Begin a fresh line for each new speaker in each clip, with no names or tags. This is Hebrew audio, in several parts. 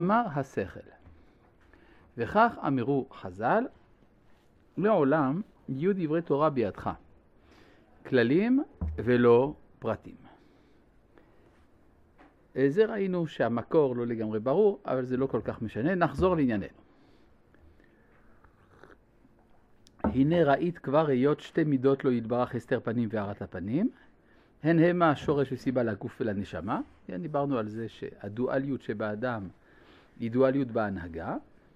אמר השכל. וכך אמרו חז"ל, לעולם יהיו דברי תורה בידך, כללים ולא פרטים. זה ראינו שהמקור לא לגמרי ברור, אבל זה לא כל כך משנה. נחזור לענייננו. הנה ראית כבר היות שתי מידות לא יתברך הסתר פנים והארת הפנים, הן המה השורש וסיבה לגוף ולנשמה. דיברנו על זה שהדואליות שבאדם היא דואליות בהנהגה,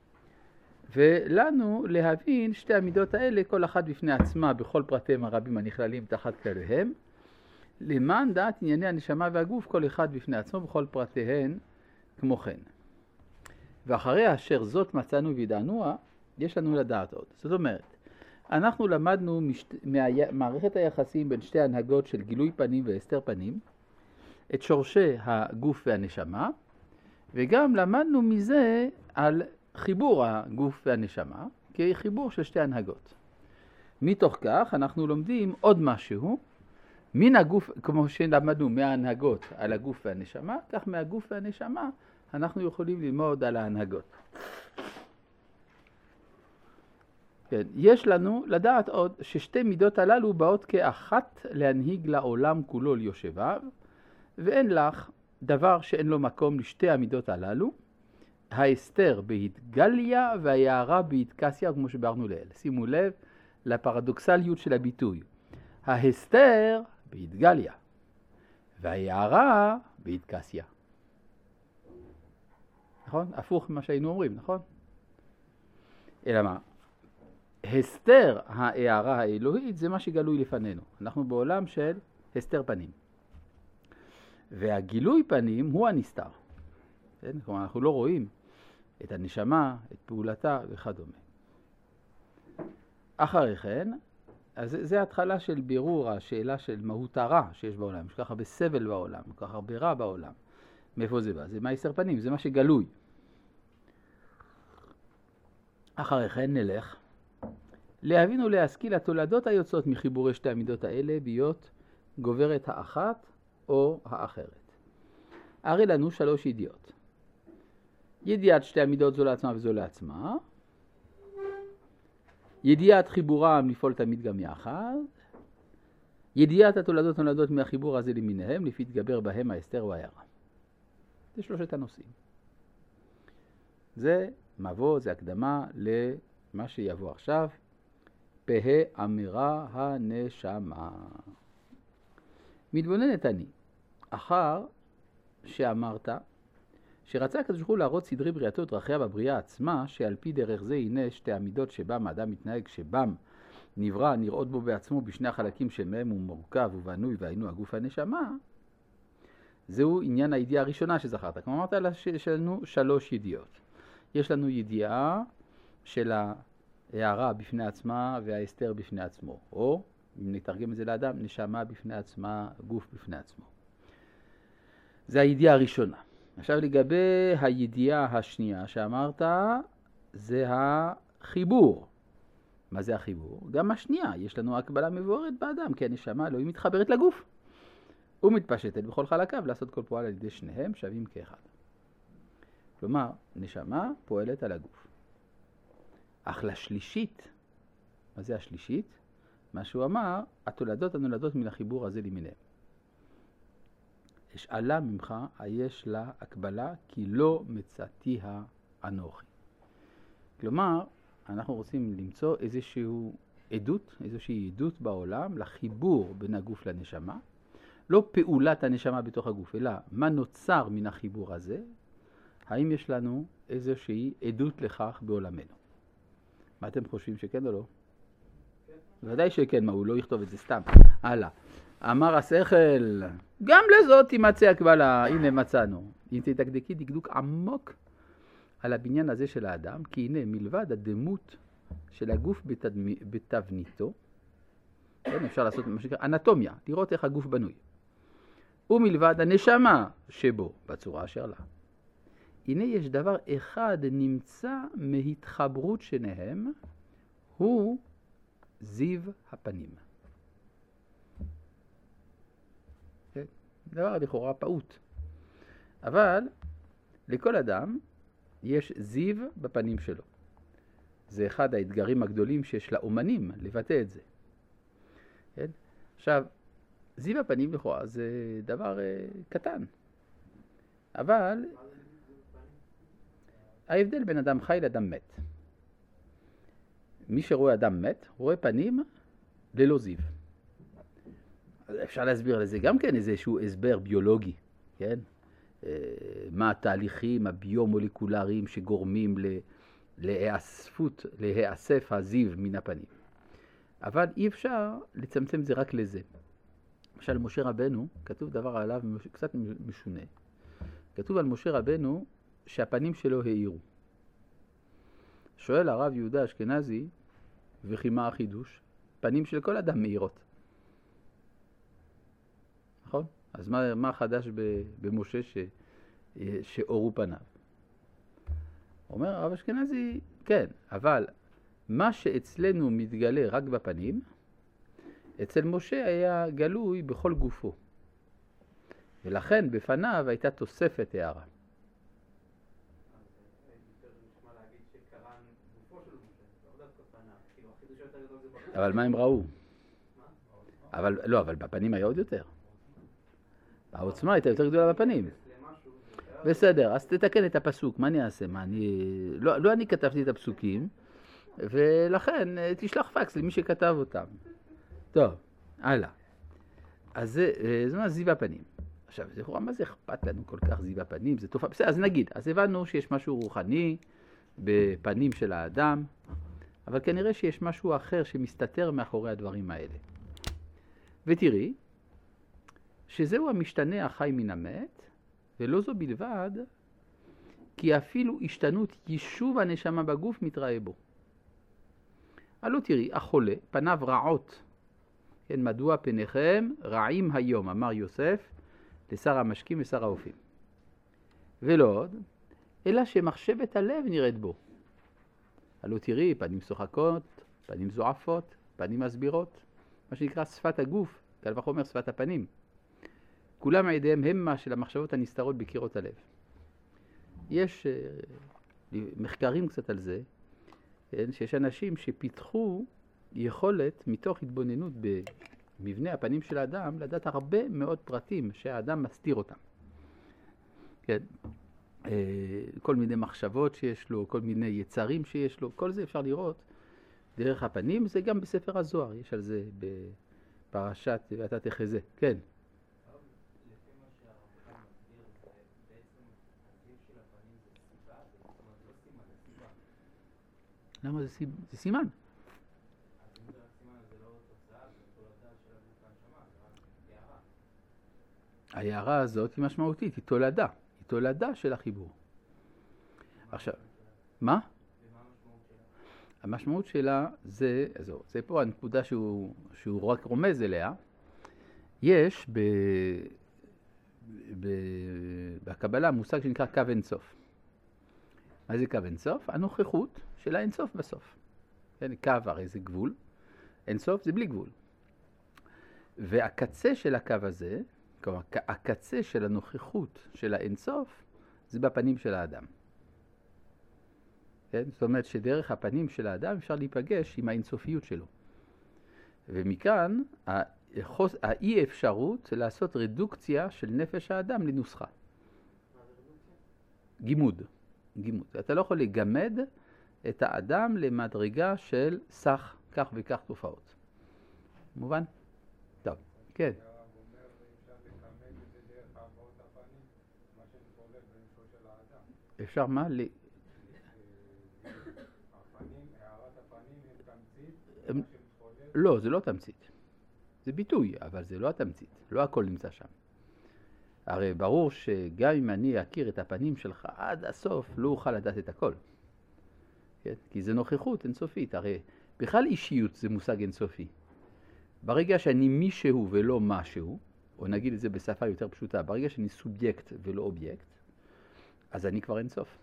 ולנו להבין שתי המידות האלה כל אחת בפני עצמה בכל פרטיהם הרבים הנכללים תחת כליהם, למען דעת ענייני הנשמה והגוף כל אחד בפני עצמו בכל פרטיהן כמו כן. ואחרי אשר זאת מצאנו וידענוה, יש לנו לדעת עוד. זאת אומרת, אנחנו למדנו מערכת היחסים בין שתי הנהגות של גילוי פנים והסתר פנים, את שורשי הגוף והנשמה, וגם למדנו מזה על חיבור הגוף והנשמה, כחיבור של שתי הנהגות. מתוך כך אנחנו לומדים עוד משהו, מן הגוף, כמו שלמדנו מההנהגות על הגוף והנשמה, כך מהגוף והנשמה אנחנו יכולים ללמוד על ההנהגות. כן, יש לנו לדעת עוד ששתי מידות הללו באות כאחת להנהיג לעולם כולו ליושביו, ואין לך דבר שאין לו מקום לשתי המידות הללו, ההסתר בהתגליה והיערה בהתקסיה, כמו שברנו לאל. שימו לב לפרדוקסליות של הביטוי. ההסתר בהתגליה והיערה בהתקסיה. נכון? הפוך ממה שהיינו אומרים, נכון? אלא מה? הסתר ההערה האלוהית זה מה שגלוי לפנינו. אנחנו בעולם של הסתר פנים. והגילוי פנים הוא הנסתר. כלומר, אנחנו לא רואים את הנשמה, את פעולתה וכדומה. אחרי כן, אז זה התחלה של בירור השאלה של מהות הרע שיש בעולם. יש כל כך הרבה סבל בעולם, כל כך הרבה רע בעולם. מאיפה זה בא? זה מהסתר פנים, זה מה שגלוי. אחרי כן נלך להבין ולהשכיל התולדות היוצאות מחיבורי שתי המידות האלה בהיות גוברת האחת או האחרת. הרי לנו שלוש ידיעות. ידיעת שתי המידות זו לעצמה וזו לעצמה. ידיעת חיבורם לפעול תמיד גם יחד. ידיעת התולדות נולדות מהחיבור הזה למיניהם, לפי תגבר בהם ההסתר וההערה. זה שלושת הנושאים. זה מבוא, זה הקדמה למה שיבוא עכשיו. פה אמירה הנשמה. מתבוננת אני, אחר שאמרת, שרצה הקדוש ברוך הוא להראות סדרי בריאתו את דרכיה בבריאה עצמה, שעל פי דרך זה הנה שתי המידות שבם האדם מתנהג, שבם נברא נראות בו בעצמו בשני החלקים שמהם הוא מורכב ובנוי והיינו הגוף הנשמה, זהו עניין הידיעה הראשונה שזכרת. כמו אמרת לה שיש לנו שלוש ידיעות. יש לנו ידיעה של ההערה בפני עצמה וההסתר בפני עצמו, או אם נתרגם את זה לאדם, נשמה בפני עצמה, גוף בפני עצמו. זה הידיעה הראשונה. עכשיו לגבי הידיעה השנייה שאמרת, זה החיבור. מה זה החיבור? גם השנייה, יש לנו הקבלה מבוארת באדם, כי הנשמה לא היא מתחברת לגוף. הוא מתפשטת בכל חלקיו לעשות כל פועל על ידי שניהם שווים כאחד. כלומר, נשמה פועלת על הגוף. אך לשלישית, מה זה השלישית? מה שהוא אמר, התולדות הנולדות מן החיבור הזה למיניהם. אשאלה ממך, יש לה הקבלה, כי לא מצאתיה אנוכי. כלומר, אנחנו רוצים למצוא איזושהי עדות בעולם לחיבור בין הגוף לנשמה, לא פעולת הנשמה בתוך הגוף, אלא מה נוצר מן החיבור הזה, האם יש לנו איזושהי עדות לכך בעולמנו. מה אתם חושבים, שכן או לא? כן. ודאי שכן, מה הוא לא יכתוב את זה סתם. הלאה. אמר השכל, גם לזאת תימצא הקבלה, הנה מצאנו. אם תדקדקי דקדוק עמוק על הבניין הזה של האדם, כי הנה מלבד הדמות של הגוף בתבניתו, כן, אפשר לעשות מה שנקרא אנטומיה, לראות איך הגוף בנוי. ומלבד הנשמה שבו, בצורה אשר לה. הנה יש דבר אחד נמצא מהתחברות שניהם, הוא זיו הפנים. דבר לכאורה פעוט. אבל לכל אדם יש זיו בפנים שלו. זה אחד האתגרים הגדולים שיש לאומנים לבטא את זה. כן? עכשיו, זיו הפנים לכאורה זה דבר קטן. אבל ההבדל בין אדם חי לאדם מת. מי שרואה אדם מת, רואה פנים ללא זיו. אפשר להסביר לזה גם כן איזשהו הסבר ביולוגי, כן? מה התהליכים הביומולקולריים שגורמים להיאסף הזיו מן הפנים. אבל אי אפשר לצמצם את זה רק לזה. למשל, משה רבנו, כתוב דבר עליו קצת משונה. כתוב על משה רבנו שהפנים שלו העירו. שואל הרב יהודה אשכנזי, וכי מה החידוש? פנים של כל אדם מאירות. נכון? אז מה חדש במשה שאורו פניו? אומר הרב אשכנזי, כן, אבל מה שאצלנו מתגלה רק בפנים, אצל משה היה גלוי בכל גופו. ולכן בפניו הייתה תוספת הערה. אבל מה הם ראו? אבל בפנים היה עוד יותר. העוצמה הייתה יותר גדולה בפנים. בסדר, אז תתקן את הפסוק, מה אני אעשה? לא אני כתבתי את הפסוקים, ולכן תשלח פקס למי שכתב אותם. טוב, הלאה. אז זה זיו הפנים. עכשיו, מה זה אכפת לנו כל כך זיו הפנים? זה תופעה. בסדר, אז נגיד, אז הבנו שיש משהו רוחני בפנים של האדם, אבל כנראה שיש משהו אחר שמסתתר מאחורי הדברים האלה. ותראי, שזהו המשתנה החי מן המת, ולא זו בלבד, כי אפילו השתנות יישוב הנשמה בגוף מתראה בו. הלא תראי, החולה, פניו רעות. כן, מדוע פניכם רעים היום, אמר יוסף, לשר המשקים ושר האופים. ולא עוד, אלא שמחשבת הלב נראית בו. הלא תראי, פנים שוחקות, פנים זועפות, פנים מסבירות, מה שנקרא שפת הגוף, קל וחומר שפת הפנים. כולם הידיהם המה של המחשבות הנסתרות בקירות הלב. יש מחקרים קצת על זה, שיש אנשים שפיתחו יכולת מתוך התבוננות במבנה הפנים של האדם, לדעת הרבה מאוד פרטים שהאדם מסתיר אותם. כן. כל מיני מחשבות שיש לו, כל מיני יצרים שיש לו, כל זה אפשר לראות דרך הפנים, זה גם בספר הזוהר, יש על זה בפרשת ואתה תחזה. כן. למה זה סימן? ההערה הזאת היא משמעותית, היא תולדה של החיבור. עכשיו, מה? המשמעות שלה זה פה הנקודה שהוא רק רומז אליה. יש בקבלה מושג שנקרא קו אינסוף. מה זה קו אינסוף? הנוכחות של האינסוף בסוף. כן, קו הרי זה גבול, אינסוף זה בלי גבול. והקצה של הקו הזה, כלומר, הקצה של הנוכחות של האינסוף, זה בפנים של האדם. כן? זאת אומרת שדרך הפנים של האדם אפשר להיפגש עם האינסופיות שלו. ומכאן האי אפשרות לעשות רדוקציה של נפש האדם לנוסחה. גימוד. אתה לא יכול לגמד את האדם למדרגה של סך כך וכך תופעות. מובן? טוב, כן. אפשר מה? הערת
הפנים הם תמצית?
לא, זה לא תמצית. זה ביטוי, אבל זה לא התמצית. לא הכל נמצא שם. הרי ברור שגם אם אני אכיר את הפנים שלך עד הסוף, לא אוכל לדעת את הכל. כן? כי זה נוכחות אינסופית. הרי בכלל אישיות זה מושג אינסופי. ברגע שאני מישהו ולא משהו, או נגיד את זה בשפה יותר פשוטה, ברגע שאני סובייקט ולא אובייקט, אז אני כבר אינסוף.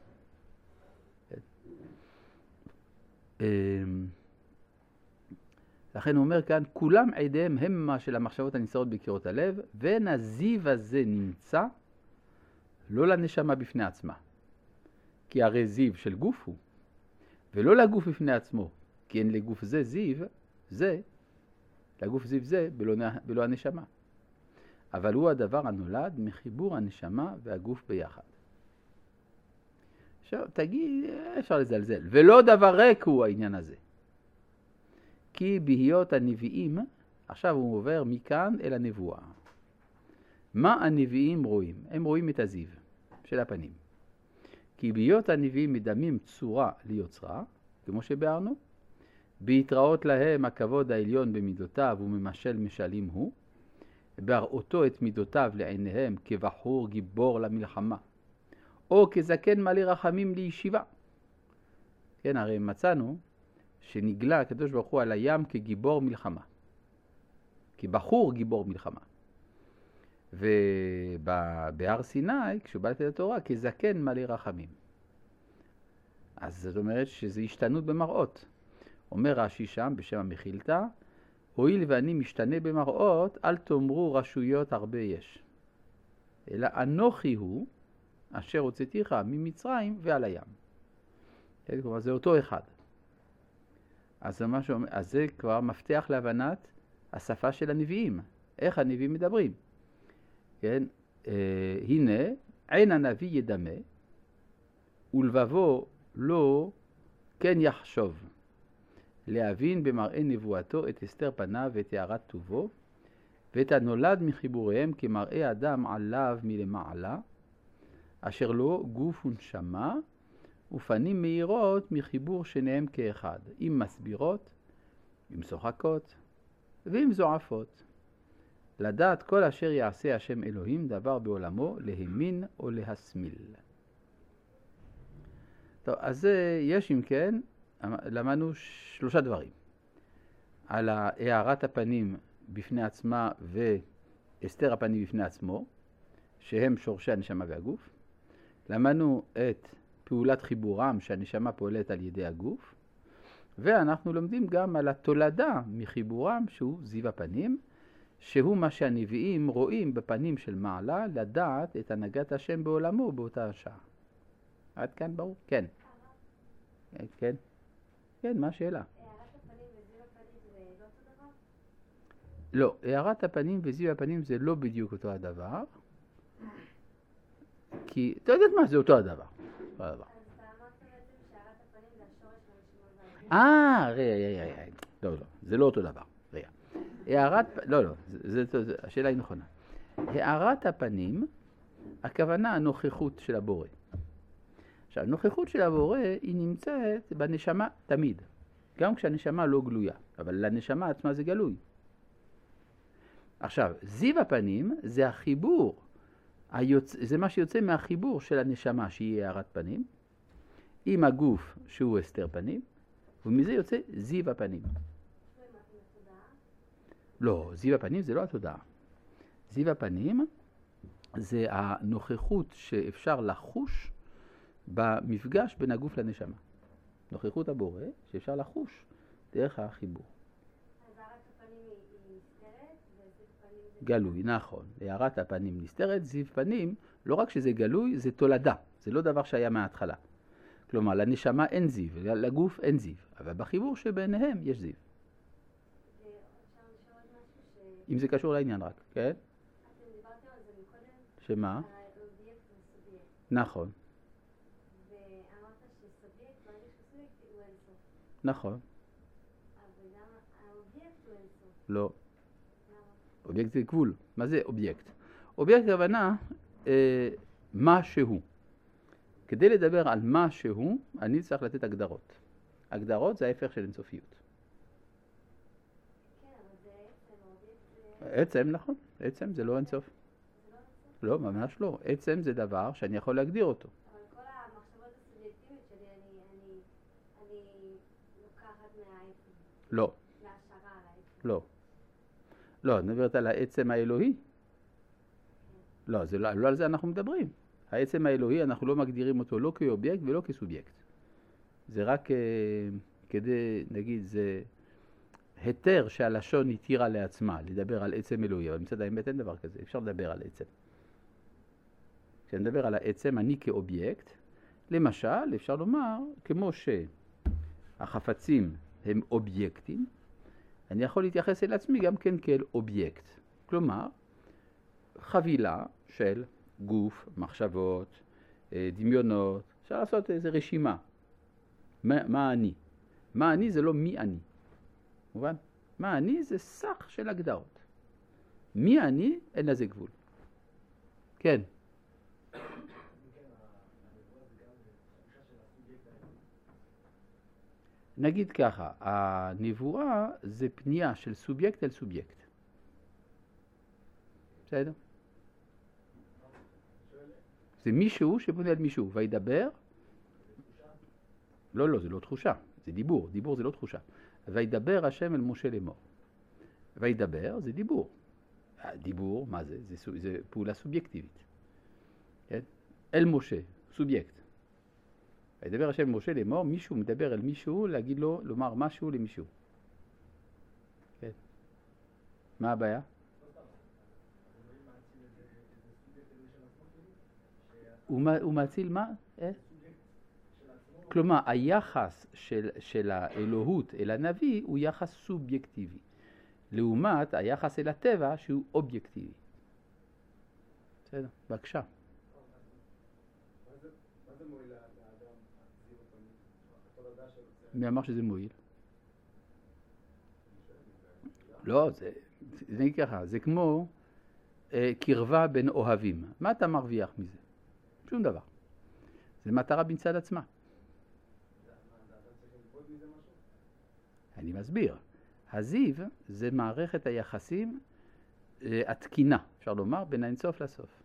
לכן הוא אומר כאן, כולם עדיהם המה של המחשבות הנסתרות בקירות הלב, והזיו הזה נמצא לא לנשמה בפני עצמה. כי הרי זיו של גוף הוא, ולא לגוף בפני עצמו, כי אין לגוף זה זיו, זה, לגוף זיו זה בלא הנשמה. אבל הוא הדבר הנולד מחיבור הנשמה והגוף ביחד. עכשיו, תגיד, אפשר לזלזל. ולא דבר ריק הוא העניין הזה. כי בהיות הנביאים, עכשיו הוא עובר מכאן אל הנבואה. מה הנביאים רואים? הם רואים את הזיו של הפנים. כי בהיות הנביאים מדמים צורה ליוצרה, כמו שבארנו, בהתראות להם הכבוד העליון במידותיו וממשל משלים הוא, בהראותו את מידותיו לעיניהם כבחור גיבור למלחמה, או כזקן מלא רחמים לישיבה. כן, הרי מצאנו שנגלה הקדוש ברוך הוא על הים כגיבור מלחמה, כבחור גיבור מלחמה. ובהר סיני, כשהוא בא לתת התורה, כזקן מלא רחמים. אז זאת אומרת שזה השתנות במראות. אומר רש"י שם בשם המחילתא, הואיל ואני משתנה במראות, אל תאמרו רשויות הרבה יש. אלא אנוכי הוא אשר הוצאתיך ממצרים ועל הים. כלומר, זה אותו אחד. אז זה כבר מפתח להבנת השפה של הנביאים. איך הנביאים מדברים? כן? הנה, עין הנביא ידמה, ולבבו לא כן יחשוב. להבין במראה נבואתו את הסתר פניו ואת הערת טובו, ואת הנולד מחיבוריהם כמראה אדם עליו מלמעלה, אשר לו גוף ונשמה, ופנים מהירות מחיבור שניהם כאחד, עם מסבירות, עם שוחקות, ועם זועפות. לדעת כל אשר יעשה השם אלוהים דבר בעולמו, להאמין או להסמיל. טוב, אז יש אם כן, למדנו 3 דברים. על הארת הפנים בפני עצמה והסתר הפנים בפני עצמו, שהם שורשי הנשמה והגוף. למדנו את פעולת חיבורם שהנשמה פועלת על ידי הגוף. ואנחנו לומדים גם על התולדה מחיבורם שהוא זיו הפנים, שהוא מה שהנביאים רואים בפנים של מעלה, לדעת את הנהגת השם בעולמו באותה השעה. עד כאן ברור? כן. כן. כן, מה השאלה?
הערת הפנים וזיו הפנים זה לא אותו דבר?
לא, הערת הפנים וזיו הפנים זה לא בדיוק אותו הדבר. כי, אתה יודעת מה? זה אותו הדבר. אותו הדבר.
אז אתה אמרת בעצם שהערת הפנים זה השורש והנשמה והגוף.
רגע. לא, זה לא אותו דבר. רגע. לא, השאלה היא נכונה. הערת הפנים, הכוונה הנוכחות של הבורא. עכשיו, הנוכחות של הבורא היא נמצאת בנשמה תמיד, גם כשהנשמה לא גלויה, אבל לנשמה עצמה זה גלוי. עכשיו, זיו הפנים זה החיבור, זה מה שיוצא מהחיבור של הנשמה שהיא הארת פנים, עם הגוף שהוא הסתר פנים, ומזה יוצא זיו הפנים. לא, זיו הפנים זה לא התודעה. זיו הפנים זה הנוכחות שאפשר לחוש במפגש בין הגוף לנשמה. נוכחות הבורא שאפשר לחוש דרך החיבור.
אז הערת הפנים היא נסתרת וזיו פנים זה
גלוי, נכון. הערת הפנים נסתרת, זיו פנים, לא רק שזה גלוי, זה תולדה. זה לא דבר שהיה מההתחלה. כלומר, לנשמה אין זיו, לגוף אין זיו. אבל בחיבור שביניהם יש זיו.
אפשר לשאול עוד משהו
אם זה קשור לעניין רק, כן?
אתם דיברתם על זה מקודם?
שמה?
על אובייקט וסובייקט.
נכון,
ואמרת שסובייקט, ברגע שסובייקט הוא אינסוף.
נכון.
אבל גם האובייקט הוא אינסוף.
לא.
למה?
אובייקט זה גבול. מה זה אובייקט? אובייקט הכוונה מה שהוא. כדי לדבר על מה שהוא, אני צריך לתת הגדרות. הגדרות זה ההפך של אינסופיות.
כן, אבל זה עצם, האובייקט זה
עצם, נכון. עצם זה לא אינסוף.
לא אינסוף.
לא, ממש לא. עצם זה דבר שאני יכול להגדיר אותו.
אבל כל המחשבות הסובייקטיביות שלי, אני לוקחת מהעצם,
לא,
מהשערה על העצם.
לא. לא, את מדברת על העצם האלוהי. לא, לא על זה אנחנו מדברים. העצם האלוהי, אנחנו לא מגדירים אותו לא כאובייקט ולא כסובייקט. זה רק כדי, נגיד, זה היתר שהלשון התירה לעצמה, לדבר על עצם אלוהי, אבל מצד האמת אין דבר כזה, אפשר לדבר על עצם. כשאני מדבר על העצם, אני כאובייקט, למשל, אפשר לומר, כמו שהחפצים הם אובייקטים, אני יכול להתייחס אל עצמי גם כן כאל אובייקט. כלומר, חבילה של גוף, מחשבות, דמיונות, אפשר לעשות איזו רשימה. מה אני? מה אני זה לא מי אני. מובן? מה אני זה סך של הגדרות. מי אני אין לזה גבול. כן. נגיד ככה, הנבואה זה פנייה של סובייקט אל סובייקט. בסדר? זה מישהו שפונה אל מישהו, וידבר. לא, זה לא תחושה, זה דיבור. דיבור זה לא תחושה. וידבר השם אל משה לאמור. וידבר זה דיבור. דיבור, מה זה? זה פעולה סובייקטיבית. כן? אל משה, סובייקט. וידבר השם אל משה לאמור, מישהו מדבר אל מישהו, להגיד לו, לומר משהו למישהו. כן. מה הבעיה? הוא מאציל מה? כלומר, היחס של האלוהות אל הנביא הוא יחס סובייקטיבי. לעומת היחס אל הטבע שהוא אובייקטיבי. בסדר, בבקשה.
מה זה מועיל לאדם להחזיר אותו?
מי אמר שזה מועיל? לא, זה נגיד ככה, זה כמו קרבה בין אוהבים. מה אתה מרוויח מזה? שום דבר. זה מטרה בצד עצמה. אני מסביר. הזיו זה מערכת היחסים התקינה, אפשר לומר, בין האינסוף לסוף.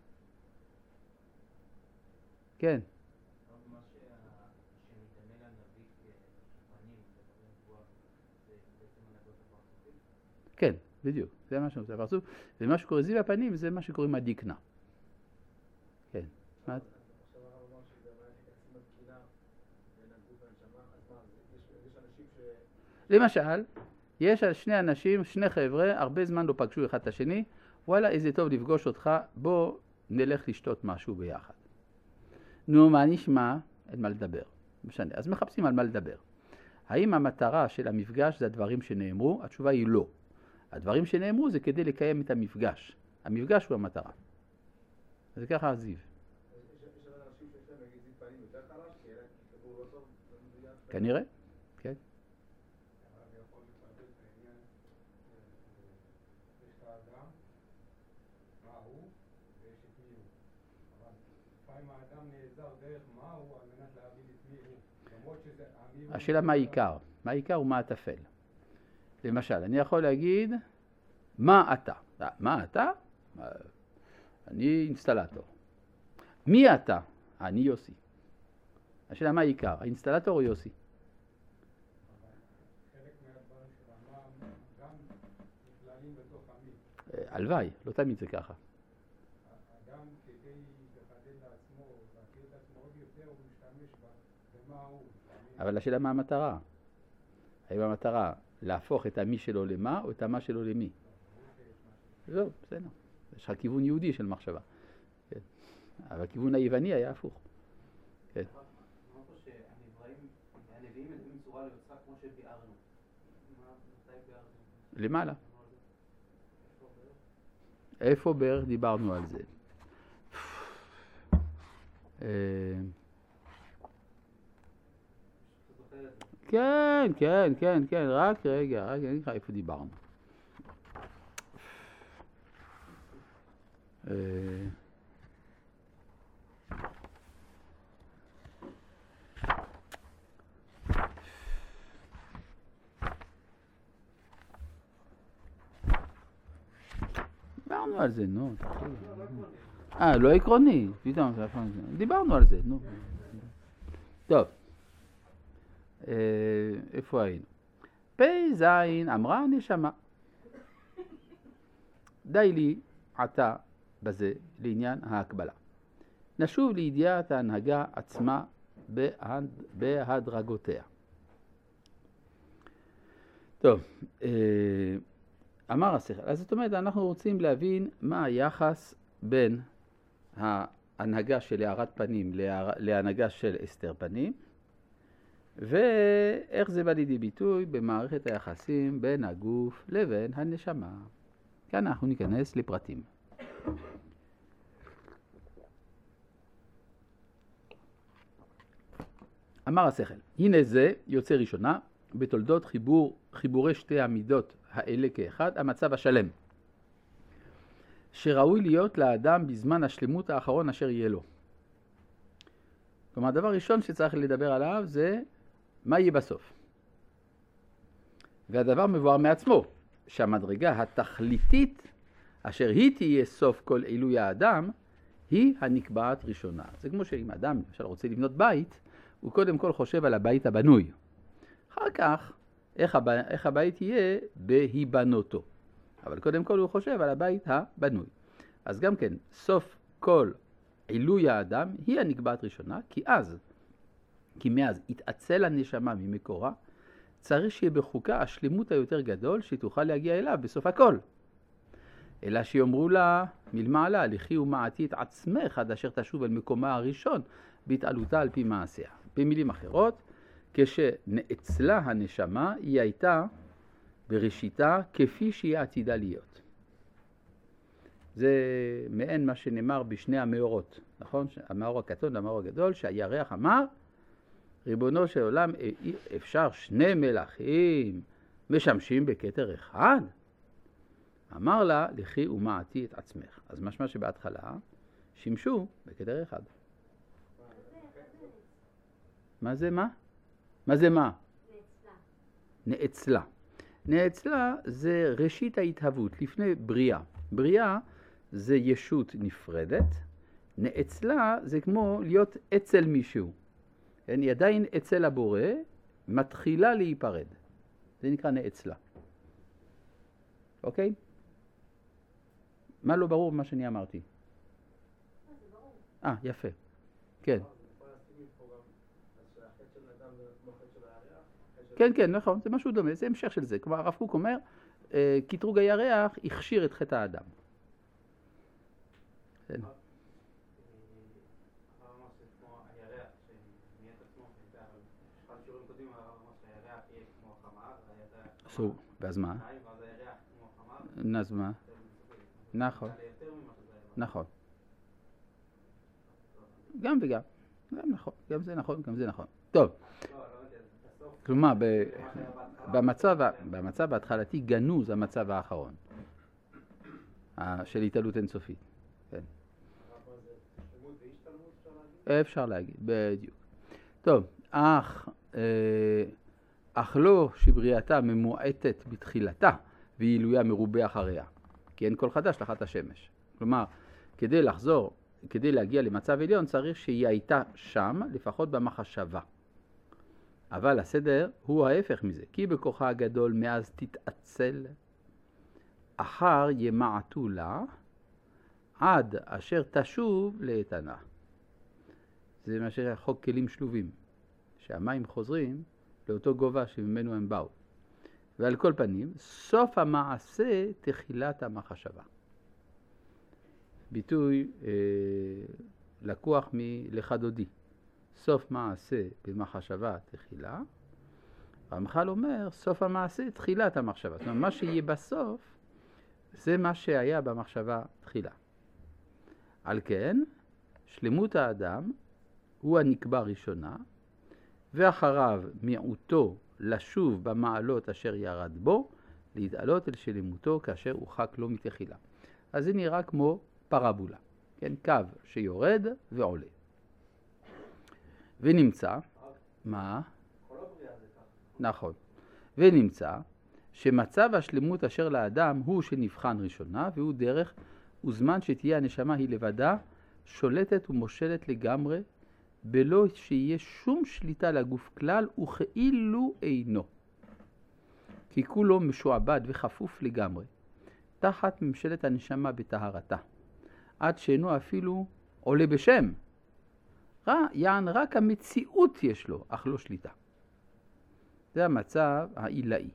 כן.
מה שמתעמל הנביא כפנים, זה בעצם הנהגות הפרצופים?
כן, בדיוק. זה מה שזה הפרצוף. ומה שקורא זיו הפנים זה מה שקוראים הדיקנה. כן. מה?
עכשיו הרב אמר שזה מערכת יחסים התקינה בין הגוף והנשמה, אז מה, יש אנשים ש...
למשל, יש שני אנשים, שני חבר'ה, הרבה זמן לא פגשו אחד את השני, וואלה, איזה טוב לפגוש אותך, בוא נלך לשתות משהו ביחד. נו, מה נשמע? אין מה לדבר. משנה. אז מחפשים על מה לדבר. האם המטרה של המפגש זה הדברים שנאמרו? התשובה היא לא. הדברים שנאמרו זה כדי לקיים את המפגש. המפגש הוא המטרה. אז ככה הזיו.
יש אנשים שיש להם נגיד זיו פנים יותר חלש, כי אלה חיבור לא טוב,
כנראה, כן.
הרב יכול לפרט את העניין, יש את האדם, מה הוא, ויש את מי הוא. אבל לפעמים האדם נעזר דרך מה הוא על מנת להבין את מי הוא. למרות שזה...
השאלה מה העיקר? מה העיקר ומה הטפל? למשל, אני יכול להגיד, מה אתה? מה אתה? אני אינסטלטור. מי אתה? אני יוסי. השאלה מה העיקר? האינסטלטור או יוסי?
חלק מהדברים שלנו גם נכללים בתוך עמי.
הלוואי, לא תמיד זה ככה.
האדם כדי לחדד לעצמו, להכיר את עצמו עוד יותר, הוא משתמש במה הוא.
אבל השאלה מה המטרה? האם המטרה להפוך את המי שלו למה או את המה שלו למי? זהו, בסדר. יש לך כיוון יהודי של מחשבה. כן. אבל הכיוון היווני היה הפוך. כן.
אמרת שהנביאים מדברים צורה ליוצרה כמו שביארנו. מתי ביארנו?
למעלה. איפה בערך דיברנו על זה? כן, רק רגע, אני אגיד לך איפה דיברנו. דיברנו על זה, נו. לא עקרוני. פתאום, דיברנו על זה, נו. טוב. איפה היינו? פ' אמרה נשמה. די לי עתה בזה לעניין ההקבלה. נשוב לידיעת ההנהגה עצמה בהדרגותיה. טוב, אמר השכל. אז זאת אומרת, אנחנו רוצים להבין מה היחס בין ההנהגה של הארת פנים להנהגה של הסתר פנים, ואיך זה בא לידי ביטוי במערכת היחסים בין הגוף לבין הנשמה. כאן אנחנו ניכנס לפרטים. אמר השכל, הנה זה יוצא ראשונה בתולדות חיבורי שתי המידות האלה כאחד, המצב השלם, שראוי להיות לאדם בזמן השלמות האחרון אשר יהיה לו. כלומר, הדבר ראשון שצריך לדבר עליו זה מה יהיה בסוף. והדבר מבואר מעצמו, שהמדרגה התכליתית אשר היא תהיה סוף כל עילוי האדם, היא הנקבעת ראשונה. זה כמו שאם אדם למשל רוצה לבנות בית, הוא קודם כל חושב על הבית הבנוי. אחר כך, איך הבית יהיה בהיבנותו. אבל קודם כל הוא חושב על הבית הבנוי. אז גם כן, סוף כל עילוי האדם היא הנקבעת ראשונה, כי מאז התעצל הנשמה ממקורה, צריך שיהיה בחוקה השלמות היותר גדול שתוכל להגיע אליו בסוף הכל. אלא שיאמרו לה מלמעלה, לכי ומעטי את עצמך עד אשר תשוב אל מקומה הראשון בהתעלותה על פי מעשיה. במילים אחרות, כשנאצלה הנשמה היא הייתה בראשיתה כפי שהיא עתידה להיות. זה מעין מה שנאמר בשני המאורות, נכון? המאור הקטון והמאור הגדול, שהירח אמר, ריבונו של עולם, אפשר שני מלאכים משמשים בכתר אחד? אמר לה, לכי ומעטי את עצמך. אז משמע שבהתחלה שימשו בכתר אחד. מה זה מה? מה זה מה? נאצלה. נאצלה זה ראשית ההתהוות, לפני בריאה. בריאה זה ישות נפרדת. נאצלה זה כמו להיות אצל מישהו. היא עדיין אצל הבורא, מתחילה להיפרד. זה נקרא נאצלה. אוקיי? מה לא ברור במה שאני אמרתי? יפה. כן. כן, כן, נכון, זה משהו דומה, זה המשך של זה. כלומר, הרב קוק אומר, קטרוג הירח הכשיר את חטא האדם. כן. ואז מה? אז מה? נכון. נכון. גם וגם. גם נכון. גם זה נכון, גם זה נכון. טוב. כלומר, במצב ההתחלתי גנוז המצב האחרון של התעלות אינסופית. כן. אפשר להגיד, בדיוק. טוב, אך לא שבריאתה ממועטת בתחילתה ועילויה מרובה אחריה, כי אין כל חדש תחת השמש. כלומר, כדי להגיע למצב עליון צריך שהיא הייתה שם, לפחות במחשבה. אבל הסדר הוא ההפך מזה, כי בכוחה הגדול מאז תתעצל, אחר ימעטו לה, עד אשר תשוב לאיתנה. זה מה שחוק כלים שלובים, שהמים חוזרים לאותו גובה שממנו הם באו. ועל כל פנים, סוף המעשה תחילת המחשבה. ביטוי לקוח מלך דודי. סוף מעשה במחשבה תחילה. רמח"ל אומר, סוף המעשה תחילת המחשבה. זאת אומרת, מה שיהיה בסוף, זה מה שהיה במחשבה תחילה. על כן, שלמות האדם הוא הנקבע ראשונה, ואחריו מיעוטו לשוב במעלות אשר ירד בו, להתעלות אל שלמותו כאשר הוחק לו מתחילה. אז זה נראה כמו פרבולה, כן? קו שיורד ועולה. ונמצא, מה? נכון. ונמצא שמצב השלמות אשר לאדם הוא שנבחן ראשונה, והוא דרך וזמן שתהיה הנשמה היא לבדה, שולטת ומושלת לגמרי, בלא שיהיה שום שליטה לגוף כלל, וכאילו אינו. כי כולו משועבד וחפוף לגמרי, תחת ממשלת הנשמה בטהרתה, עד שאינו אפילו עולה בשם. יען רק המציאות יש לו, אך לא שליטה. זה המצב העילאי.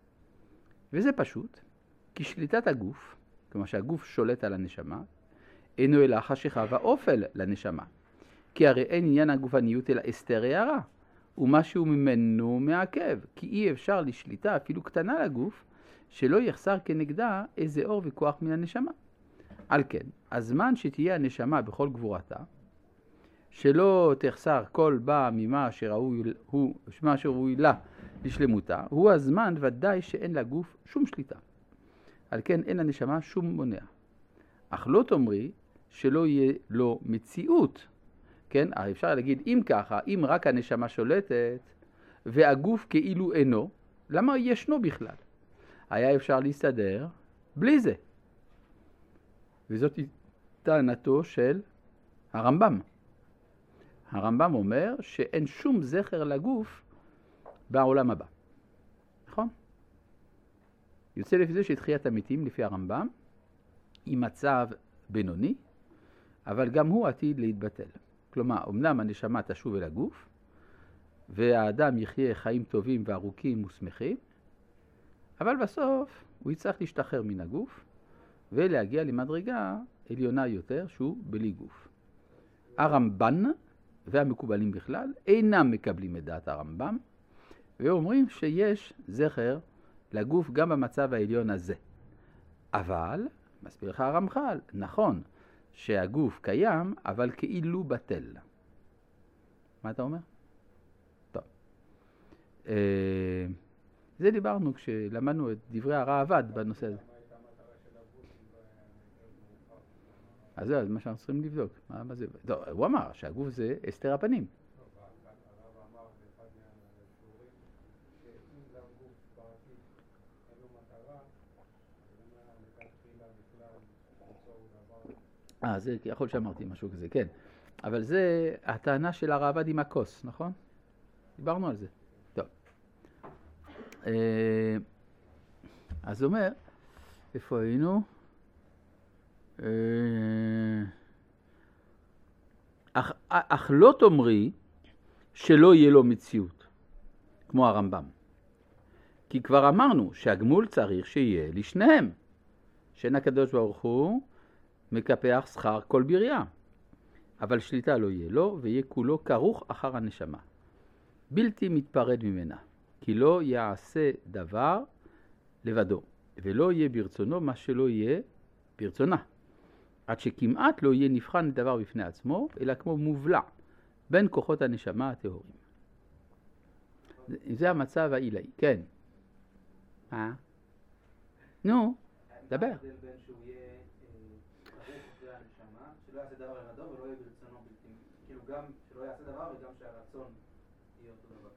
וזה פשוט, כי שליטת הגוף, כלומר שהגוף שולט על הנשמה, אינו אלא חשיכה ואופל לנשמה. כי הרי אין עניין הגופניות אלא הסתר הערה, ומשהו ממנו מעכב, כי אי אפשר לשליטה אפילו קטנה לגוף, שלא יחסר כנגדה איזה אור וכוח מן הנשמה. על כן, הזמן שתהיה הנשמה בכל גבורתה, שלא תחסר כל בה ממה שראוי לה לשלמותה, הוא הזמן ודאי שאין לגוף שום שליטה. על כן אין לנשמה שום מונע. אך לא תאמרי שלא יהיה לו מציאות. כן, אפשר להגיד, אם ככה, אם רק הנשמה שולטת והגוף כאילו אינו, למה ישנו בכלל? היה אפשר להסתדר בלי זה. וזאת טענתו של הרמב"ם. הרמב"ם אומר שאין שום זכר לגוף בעולם הבא. נכון? יוצא לפי זה שתחיית המתים, לפי הרמב"ם, היא מצב בינוני, אבל גם הוא עתיד להתבטל. כלומר, אמנם הנשמה תשוב אל הגוף, והאדם יחיה חיים טובים וארוכים ושמחים, אבל בסוף הוא יצטרך להשתחרר מן הגוף, ולהגיע למדרגה עליונה יותר, שהוא בלי גוף. הרמב"ן והמקובלים בכלל אינם מקבלים את דעת הרמב"ם, ואומרים שיש זכר לגוף גם במצב העליון הזה. אבל, מסביר לך הרמח"ל, נכון שהגוף קיים, אבל כאילו בטל. מה אתה אומר? טוב. זה דיברנו כשלמדנו את דברי הרעב"ד בנושא הזה. אז זה מה שאנחנו צריכים לבדוק. מה זה? הוא אמר שהגוף זה הסתר הפנים. זה יכול שאמרתי משהו כזה, כן. אבל זה הטענה של הרעב"ד עם הכוס, נכון? דיברנו על זה. טוב. אז הוא אומר, איפה היינו? אך לא תאמרי שלא יהיה לו מציאות, כמו הרמב"ם. כי כבר אמרנו שהגמול צריך שיהיה לשניהם. שאין הקדוש ברוך הוא מקפח שכר כל בריה. אבל שליטה לא יהיה לו, ויהיה כולו כרוך אחר הנשמה. בלתי מתפרד ממנה. כי לא יעשה דבר לבדו, ולא יהיה ברצונו מה שלא יהיה ברצונה. עד שכמעט לא יהיה נבחן דבר בפני עצמו, אלא כמו מובלע בין כוחות הנשמה הטהורים. זה המצב העילאי. כן. מה? נו, דבר.
ההבדל בין שהוא יהיה כרוך אחרי הנשמה, שלא יעשה דבר לבדו ולא יהיה ברצונו בלתי. כאילו גם שלא יעשה דבר וגם שהרצון יהיה אותו דבר.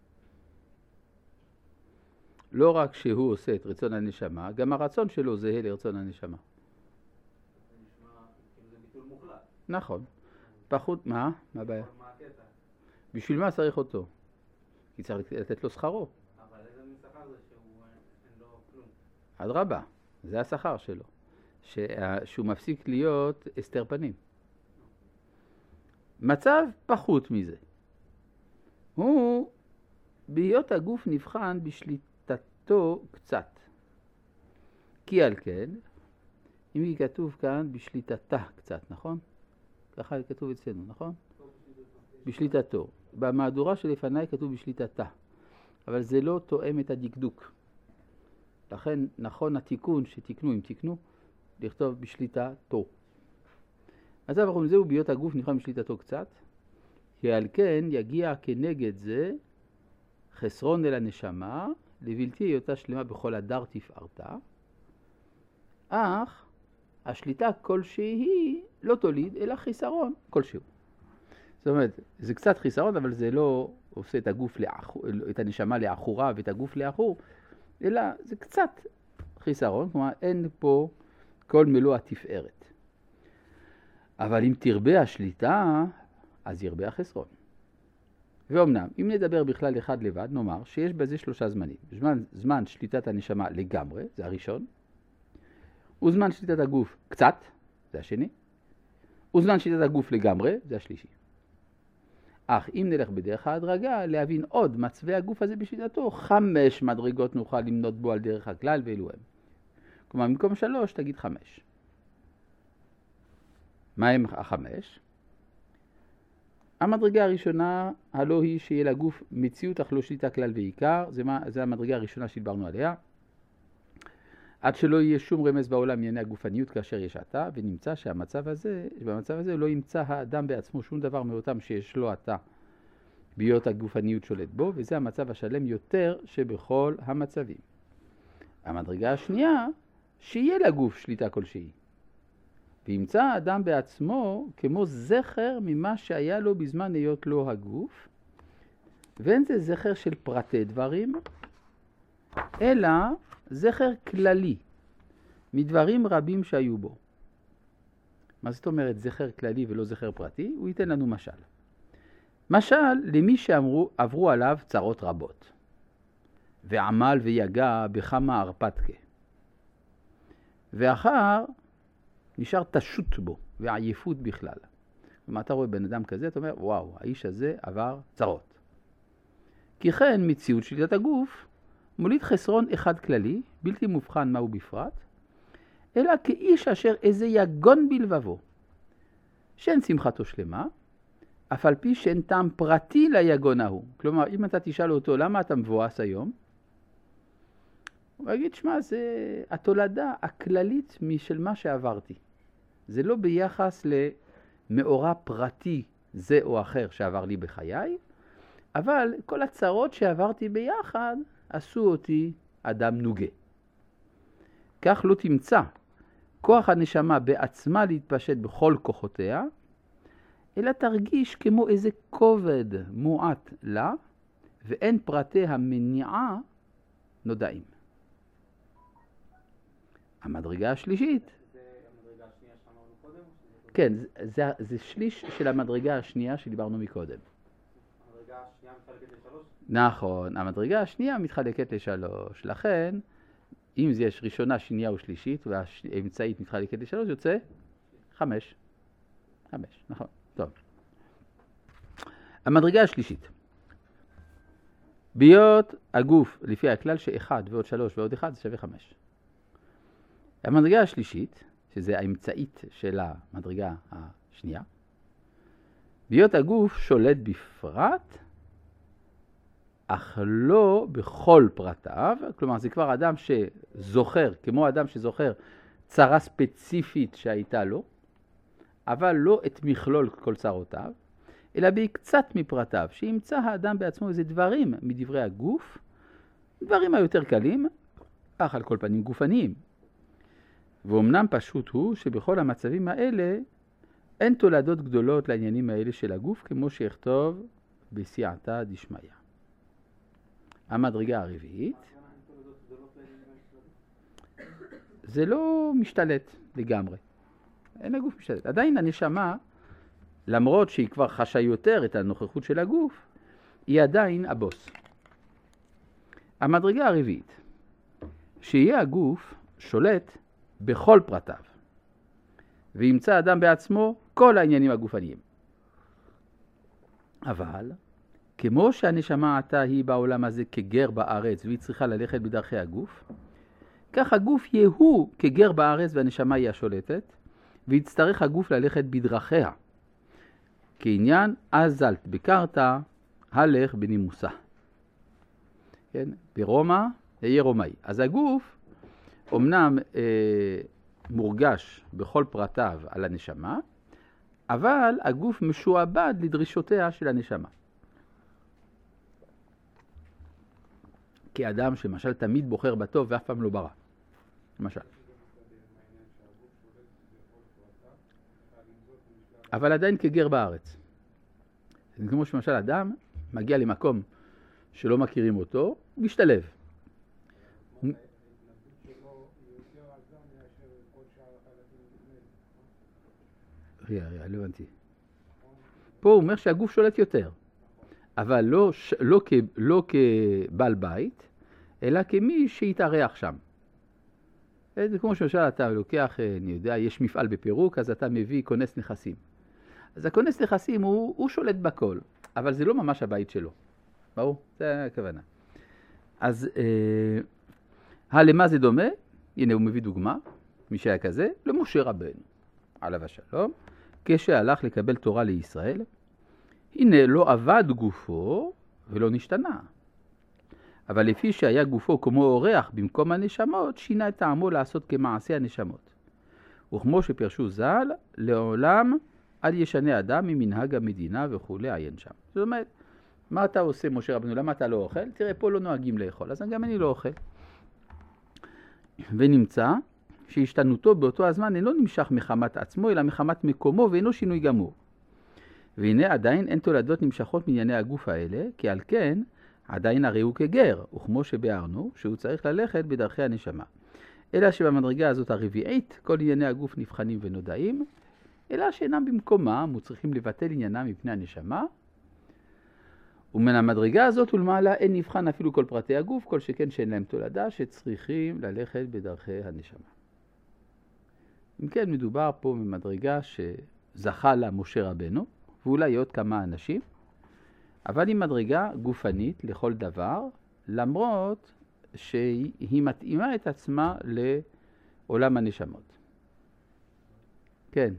לא רק שהוא עושה את רצון הנשמה, גם הרצון שלו זהה לרצון הנשמה.
זה נשמע כאילו זה ביטול מוחלט.
נכון. פחות, מה? מה הבעיה?
מה הקטע?
בשביל מה צריך אותו? כי צריך לתת לו שכרו.
אבל איזה מין שכר זה שהוא אין לו כלום?
אדרבה, זה השכר שלו. שהוא מפסיק להיות הסתר פנים. מצב פחות מזה. הוא בהיות הגוף נבחן בשליטתו קצת. כי על כן, אם היא כתוב כאן בשליטתה קצת, נכון? ככה כתוב אצלנו, נכון? בשליטתו. במהדורה שלפניי כתוב בשליטתה. אבל זה לא תואם את הדקדוק. לכן נכון התיקון שתיקנו, אם תיקנו, לכתוב בשליטתו. אז אנחנו זהו בהיות הגוף נבחן בשליטתו קצת, כי על כן יגיע כנגד זה חסרון אל הנשמה, לבלתי היותה שלמה בכל הדר תפארתה, אך השליטה כלשהי לא תוליד אלא חיסרון כלשהו. זאת אומרת, זה קצת חיסרון, אבל זה לא עושה את הגוף את הנשמה לאחורה ואת הגוף לאחור, אלא זה קצת חיסרון, כלומר אין פה כל מלוא התפארת. אבל אם תרבה השליטה, אז ירבה החסרון. ואומנם, אם נדבר בכלל אחד לבד, נאמר שיש בזה 3 זמנים. זמן שליטת הנשמה לגמרי, זה הראשון. וזמן שליטת הגוף קצת, זה השני. וזמן שליטת הגוף לגמרי, זה השלישי. אך אם נלך בדרך ההדרגה, להבין עוד מצבי הגוף הזה בשליטתו, 5 מדרגות נוכל למנות בו על דרך הכלל ואלו הם. כלומר, במקום 3 תגיד 5. מה הם החמש? המדרגה הראשונה, הלא היא שיהיה לגוף מציאות אך לא שליטה כלל ועיקר, זה המדרגה הראשונה שדיברנו עליה. עד שלא יהיה שום רמז בעולם מענייני הגופניות כאשר יש עתה, ונמצא שבמצב הזה לא ימצא האדם בעצמו שום דבר מאותם שיש לו עתה, בהיות הגופניות שולט בו, וזה המצב השלם יותר שבכל המצבים. המדרגה השנייה, שיהיה לגוף שליטה כלשהי. וימצא האדם בעצמו כמו זכר ממה שהיה לו בזמן היות לו הגוף, ואין זה זכר של פרטי דברים, אלא זכר כללי, מדברים רבים שהיו בו. מה זאת אומרת זכר כללי ולא זכר פרטי? הוא ייתן לנו משל. משל למי שעברו עליו צרות רבות, ועמל ויגע בכמה הרפתקה, ואחר נשאר תשות בו ועייפות בכלל. ומה אתה רואה בן אדם כזה? אתה אומר, וואו, האיש הזה עבר צרות. כי כן, מציאות שליטת הגוף מוליד חסרון אחד כללי, בלתי מובחן מהו בפרט, אלא כאיש אשר איזה יגון בלבבו, שאין שמחתו שלמה, אף על פי שאין טעם פרטי ליגון ההוא. כלומר, אם אתה תשאל אותו, למה אתה מבואס היום? הוא יגיד, שמה, זה התולדה הכללית של מה שעברתי. זה לא ביחס למאורע פרטי זה או אחר שעבר לי בחיי, אבל כל הצרות שעברתי ביחד עשו אותי אדם נוגה. כך לא תמצא כוח הנשמה בעצמה להתפשט בכל כוחותיה, אלא תרגיש כמו איזה כובד מועט לה, ואין פרטי המניעה נודעים. המדרגה השלישית.
זה המדרגה השנייה שאמרנו קודם?
כן, זה שליש של המדרגה השנייה שדיברנו מקודם.
המדרגה השנייה מתחלקת לשלוש?
נכון, המדרגה השנייה מתחלקת לשלוש. לכן, אם זה יש ראשונה, שנייה ושלישית, והאמצעית מתחלקת לשלוש, יוצא 5. 5, נכון. טוב. המדרגה השלישית. בהיות הגוף, לפי הכלל שאחד ועוד 3 ועוד 1 זה שווה 5. המדרגה השלישית, שזה האמצעית של המדרגה השנייה, בהיות הגוף שולט בפרט, אך לא בכל פרטיו, כלומר זה כבר אדם שזוכר, כמו אדם שזוכר צרה ספציפית שהייתה לו, אבל לא את מכלול כל צרותיו, אלא בקצת מפרטיו, שימצא האדם בעצמו איזה דברים מדברי הגוף, דברים היותר קלים, אך על כל פנים גופניים. ואומנם פשוט הוא שבכל המצבים האלה אין תולדות גדולות לעניינים האלה של הגוף, כמו שיכתוב בסייעתא דשמיא. המדרגה הרביעית, זה לא משתלט לגמרי. אין הגוף משתלט. עדיין הנשמה, למרות שהיא כבר חשה יותר את הנוכחות של הגוף, היא עדיין הבוס. המדרגה הרביעית, שיהיה הגוף שולט בכל פרטיו, וימצא אדם בעצמו כל העניינים הגופניים. אבל, כמו שהנשמה עתה היא בעולם הזה כגר בארץ, והיא צריכה ללכת בדרכי הגוף, כך הגוף יהוא כגר בארץ והנשמה היא השולטת, ויצטרך הגוף ללכת בדרכיה. כעניין, אזלת בקרתא, הלך בנימוסה. כן? ברומא, יהיה רומאי. אז הגוף, אמנם מורגש בכל פרטיו על הנשמה, אבל הגוף משועבד לדרישותיה של הנשמה. כאדם שמשל תמיד בוחר בטוב ואף פעם לא ברע. למשל. אבל עדיין כגר בארץ. זה כמו שמשל אדם מגיע למקום שלא מכירים אותו, הוא משתלב. לא הבנתי. פה הוא אומר שהגוף שולט יותר, אבל לא כבעל בית, אלא כמי שהתארח שם. זה כמו שמשל אתה לוקח, אני יודע, יש מפעל בפירוק, אז אתה מביא כונס נכסים. אז הכונס נכסים הוא שולט בכל, אבל זה לא ממש הבית שלו. ברור? זה הכוונה. אז למה זה דומה? הנה הוא מביא דוגמה, מי שהיה כזה, למשה רבנו, עליו השלום, כשהלך לקבל תורה לישראל, הנה לא עבד גופו ולא נשתנה. אבל לפי שהיה גופו כמו אורח במקום הנשמות, שינה את טעמו לעשות כמעשה הנשמות. וכמו שפרשו ז"ל, לעולם אל ישנה אדם ממנהג המדינה וכו' עיין שם. זאת אומרת, מה אתה עושה משה רבנו? למה אתה לא אוכל? תראה, פה לא נוהגים לאכול, אז גם אני לא אוכל. ונמצא שהשתנותו באותו הזמן אינו נמשך מחמת עצמו, אלא מחמת מקומו ואינו שינוי גמור. והנה עדיין אין תולדות נמשכות מענייני הגוף האלה, כי על כן עדיין הרי הוא כגר, וכמו שביארנו שהוא צריך ללכת בדרכי הנשמה. אלא שבמדרגה הזאת הרביעית כל ענייני הגוף נבחנים ונודעים, אלא שאינם במקומם וצריכים לבטל עניינם מפני הנשמה, ומן המדרגה הזאת ולמעלה אין נבחן אפילו כל פרטי הגוף, כל שכן שאין להם תולדה שצריכים ללכת בדרכי הנשמה. אם כן, מדובר פה במדרגה שזכה לה משה רבנו, ואולי עוד כמה אנשים, אבל היא מדרגה גופנית לכל דבר, למרות שהיא מתאימה את עצמה לעולם הנשמות. כן.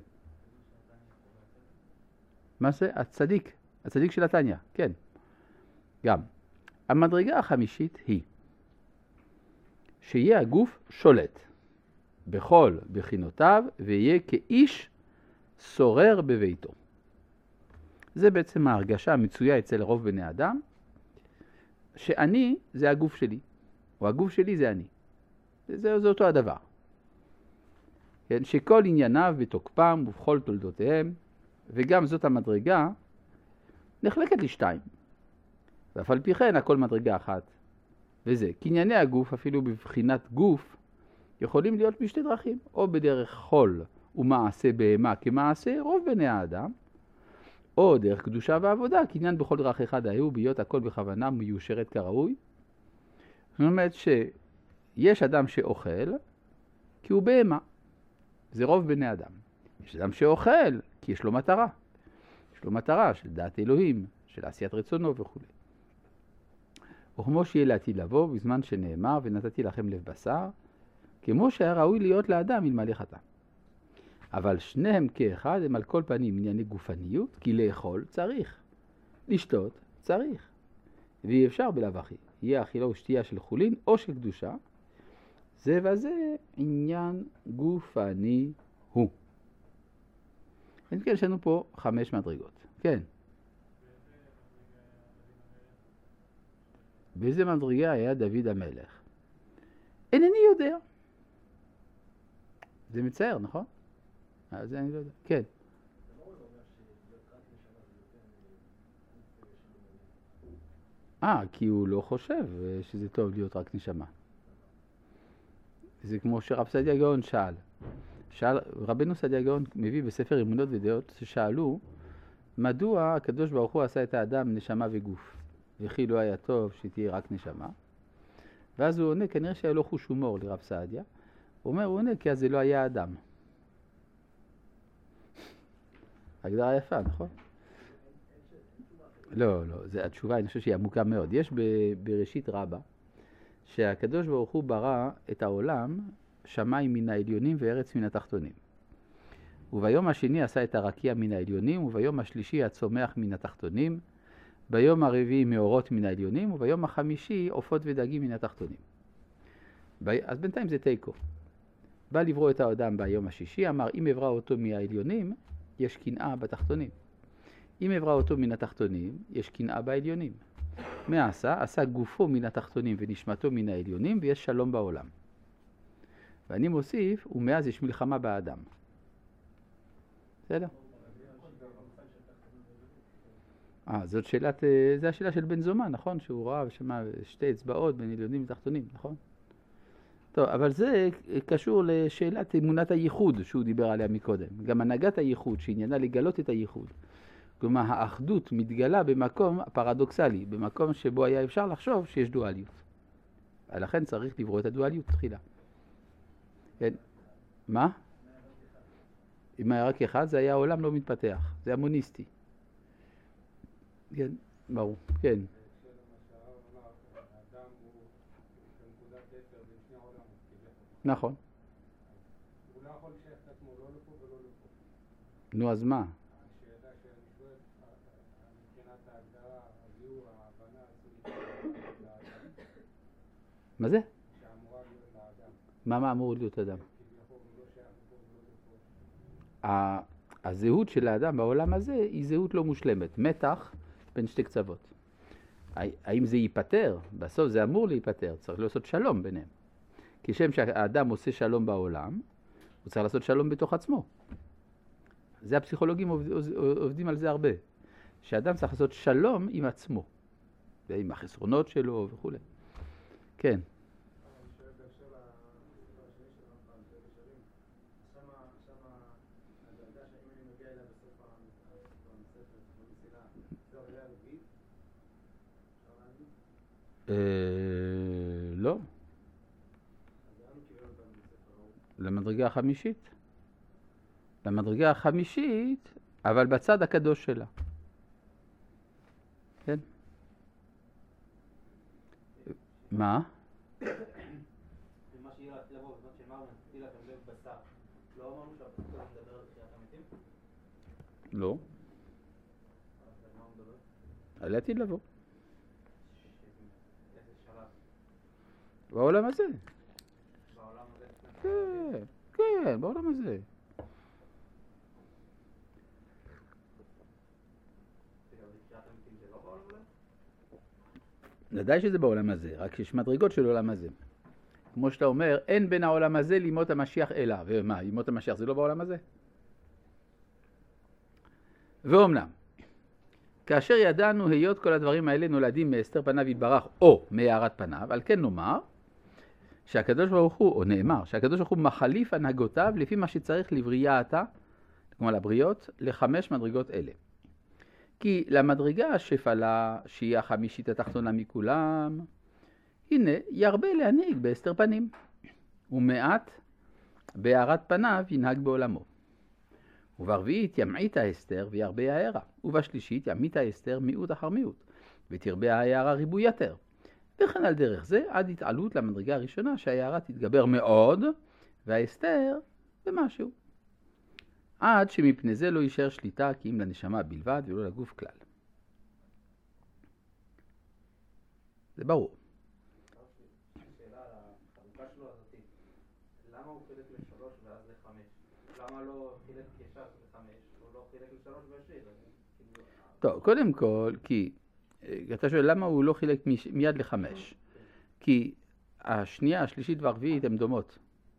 מה זה? הצדיק של התניא, כן. גם. המדרגה החמישית היא שיהיה הגוף שולט בכל בחינותיו ויהיה כאיש שורר בביתו. זה בעצם ההרגשה המצויה אצל רוב בני אדם, שאני זה הגוף שלי, או הגוף שלי זה אני. זה אותו הדבר. כן? שכל ענייניו בתוקפם ובכל תולדותיהם, וגם זאת המדרגה, נחלקת לשתיים. ואף על פי כן הכל מדרגה אחת. וזה, כי ענייני הגוף, אפילו בבחינת גוף, יכולים להיות בשתי דרכים, או בדרך חול ומעשה בהמה כמעשה רוב בני האדם, או דרך קדושה ועבודה, כי עניין בכל דרך אחד היו בהיות הכל בכוונה מיושרת כראוי. זאת אומרת שיש אדם שאוכל כי הוא בהמה, זה רוב בני אדם. יש אדם שאוכל כי יש לו מטרה, יש לו מטרה של דעת אלוהים, של עשיית רצונו וכו'. וכמו שיהיה לעתיד לבוא בזמן שנאמר ונתתי לכם לב בשר, כמו שהיה ראוי להיות לאדם אלמלא חטא. אבל שניהם כאחד הם על כל פנים ענייני גופניות, כי לאכול צריך, לשתות צריך, ואי אפשר בלאו הכי. יהיה אכילה ושתייה של חולין או של קדושה, זה וזה עניין גופני הוא. כן, יש לנו פה 5 מדרגות. כן. באיזה מדרגה היה דוד המלך? אינני יודע. זה מצער, נכון? זה אני לא יודע. כן. כי הוא לא חושב שזה טוב להיות רק נשמה. זה כמו שרב סעדיה גאון שאל, רבנו סעדיה גאון מביא בספר אמונות ודעות ששאלו, מדוע הקדוש ברוך הוא עשה את האדם נשמה וגוף, וכי לא היה טוב שתהיה רק נשמה? ואז הוא עונה, כנראה שהיה לו חוש הומור לרב סעדיה, הוא עונה, כי אז זה לא היה אדם. הגדרה יפה, נכון? לא, התשובה, אני חושב שהיא עמוקה מאוד. יש בראשית רבה, שהקדוש ברוך הוא ברא את העולם, שמיים מן העליונים וארץ מן התחתונים. וביום השני עשה את הרקיע מן העליונים, וביום השלישי הצומח מן התחתונים, ביום הרביעי מאורות מן העליונים, וביום החמישי עופות ודגים מן התחתונים. אז בינתיים זה תיקו. בא לברוא את האדם ביום השישי, אמר, אם אברא אותו מהעליונים, יש קנאה בתחתונים. אם אברא אותו מן התחתונים, יש קנאה בעליונים. מה עשה? עשה גופו מן התחתונים ונשמתו מן העליונים, ויש שלום בעולם. ואני מוסיף, ומאז יש מלחמה באדם. בסדר? זאת שאלת, זה השאלה של בן זומן, נכון? שהוא ראה ושמע 2 אצבעות בין עליונים ותחתונים, נכון? טוב, אבל זה קשור לשאלת אמונת הייחוד שהוא דיבר עליה מקודם. גם הנהגת הייחוד שעניינה לגלות את הייחוד. כלומר, האחדות מתגלה במקום פרדוקסלי, במקום שבו היה אפשר לחשוב שיש דואליות. ולכן צריך לברוא את הדואליות תחילה. כן. מה? אם היה רק אחד, זה היה העולם לא מתפתח. זה המוניסטי. כן, ברור. כן. נכון.
הוא לא יכול לשייך את עצמו לא לפה ולא לפה.
נו, אז מה?
השאלה שאני שואל, מבחינת ההגדרה, הזיהוי, ההבנה, לאדם,
מה זה?
שאמורה להיות לאדם,
מה אמור להיות אדם?
כביכול הוא לא שייך לפה ולא לפה.
הזהות של האדם בעולם הזה היא זהות לא מושלמת, מתח בין שתי קצוות. האם זה ייפטר? בסוף זה אמור להיפטר, צריך לעשות שלום ביניהם. כשם שהאדם עושה שלום בעולם, הוא צריך לעשות שלום בתוך עצמו. זה הפסיכולוגים עובדים על זה הרבה. שהאדם צריך לעשות שלום עם עצמו, ועם החסרונות שלו וכו'. כן.
אני שואל בהקשר לספר השני של הרמב"ם, פרק שרים, שמה הדרגה שאם אני מגיע אליה בסוף המספר, במסילה, זו עולה הרביעית? אפשר להגיד?
לא,
אז לאן הוא קיבל אותנו בספר ההוא?
למדרגה החמישית. למדרגה החמישית, אבל בצד הקדוש שלה. כן? מה?
ומה שיהיה לבוא, בזמן שאמרנו, תפילה גם לב בשר. לא אמרנו שהפסוק הזה מדבר על תחיית המתים?
לא.
אז על מה הוא מדבר?
על העתיד לבוא.
איזה שלב?
בעולם הזה.
בעולם הזה?
כן, כן, בעולם הזה.
תחיית המתים זה לא בעולם הזה?
ודאי שזה בעולם הזה, רק יש מדרגות של עולם הזה. כמו שאתה אומר, אין בין העולם הזה לימות המשיח אלא. ומה, לימות המשיח זה לא בעולם הזה? ואומנם, כאשר ידענו היות כל הדברים האלה נולדים מהסתר פניו יתברך או מהארת פניו, על כן נאמר שהקדוש ברוך הוא, או נאמר, שהקדוש ברוך הוא מחליף הנהגותיו לפי מה שצריך לבריאתה, כמו לבריות, לחמש מדרגות אלה. כי למדרגה השפלה, שהיא החמישית התחתונה מכולם, הנה ירבה להנהיג בהסתר פנים, ומעט בהארת פניו ינהג בעולמו. וברביעית ימעיט ההסתר וירבה ההערה, ובשלישית ימעיט ההסתר מיעוט אחר מיעוט, ותרבה ההערה ריבוי יתר. וכן על דרך זה עד התעלות למדרגה הראשונה שההערה תתגבר מאוד, וההסתר במשהו. עד שמפני זה לא יישאר שליטה כי אם לנשמה בלבד ולא לגוף כלל. זה ברור.
שאלה על החלוקה שלו הזאת, למה הוא חילק לשלוש ואז לחמש? למה לא חילק ישר לחמש, או לא חילק לשלוש והשאיר?
טוב, קודם כל, כי אתה שואל למה הוא לא חילק מיד לחמש? כי השנייה, השלישית והרביעית הן דומות.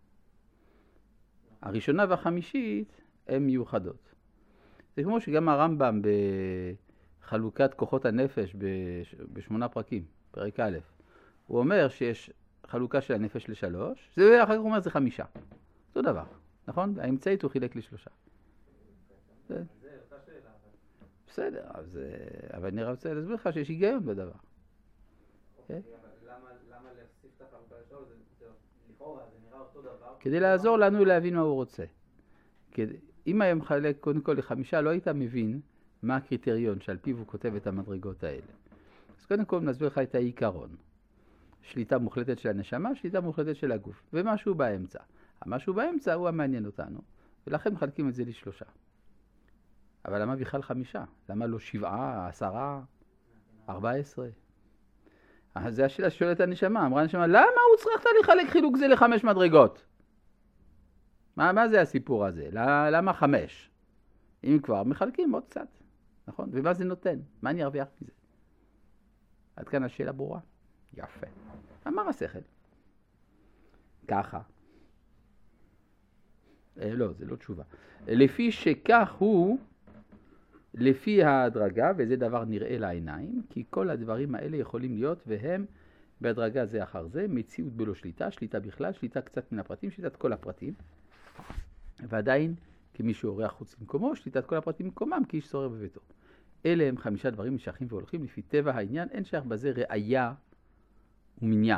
הראשונה והחמישית הן מיוחדות. זה כמו שגם הרמב"ם בחלוקת כוחות הנפש בשמונה פרקים, פרק א', הוא אומר שיש חלוקה של הנפש לשלוש, זה אחר כך הוא אומר זה חמישה. אותו דבר, נכון? האמצעית הוא חילק לשלושה.
זה אותה שאלה.
בסדר, אבל אני רוצה להסביר לך שיש היגיון בדבר.
אוקיי, אבל למה להוסיף את החלוקה לשלוש? זה לכאורה, זה נראה אותו דבר.
כדי לעזור לנו להבין מה הוא רוצה. אם היה מחלק קודם כל לחמישה, לא היית מבין מה הקריטריון שעל פיו הוא כותב את המדרגות האלה. אז קודם כל נסביר לך את העיקרון. שליטה מוחלטת של הנשמה, שליטה מוחלטת של הגוף. ומשהו באמצע. המשהו באמצע הוא המעניין אותנו, ולכן מחלקים את זה לשלושה. אבל למה בכלל חמישה? למה לא 7, 10, 14? זה השאלה ששואלת הנשמה. אמרה הנשמה, למה הוא צריך לחלק חילוק זה לחמש מדרגות? מה זה הסיפור הזה? למה 5? אם כבר מחלקים עוד קצת, נכון? ומה זה נותן? מה אני ארוויח מזה? עד כאן השאלה ברורה? יפה. אמר השכל. ככה. לא, זה לא תשובה. לפי שכך הוא, לפי ההדרגה, וזה דבר נראה לעיניים, כי כל הדברים האלה יכולים להיות, והם בהדרגה זה אחר זה, מציאות בלא שליטה, שליטה בכלל, שליטה קצת מן הפרטים, שליטת כל הפרטים. ועדיין, כמי שאורח חוץ למקומו, שליטת כל הפרטים במקומם, כאיש שורר בביתו. אלה הם 5 דברים משייכים והולכים לפי טבע העניין, אין שייך בזה ראיה ומניין.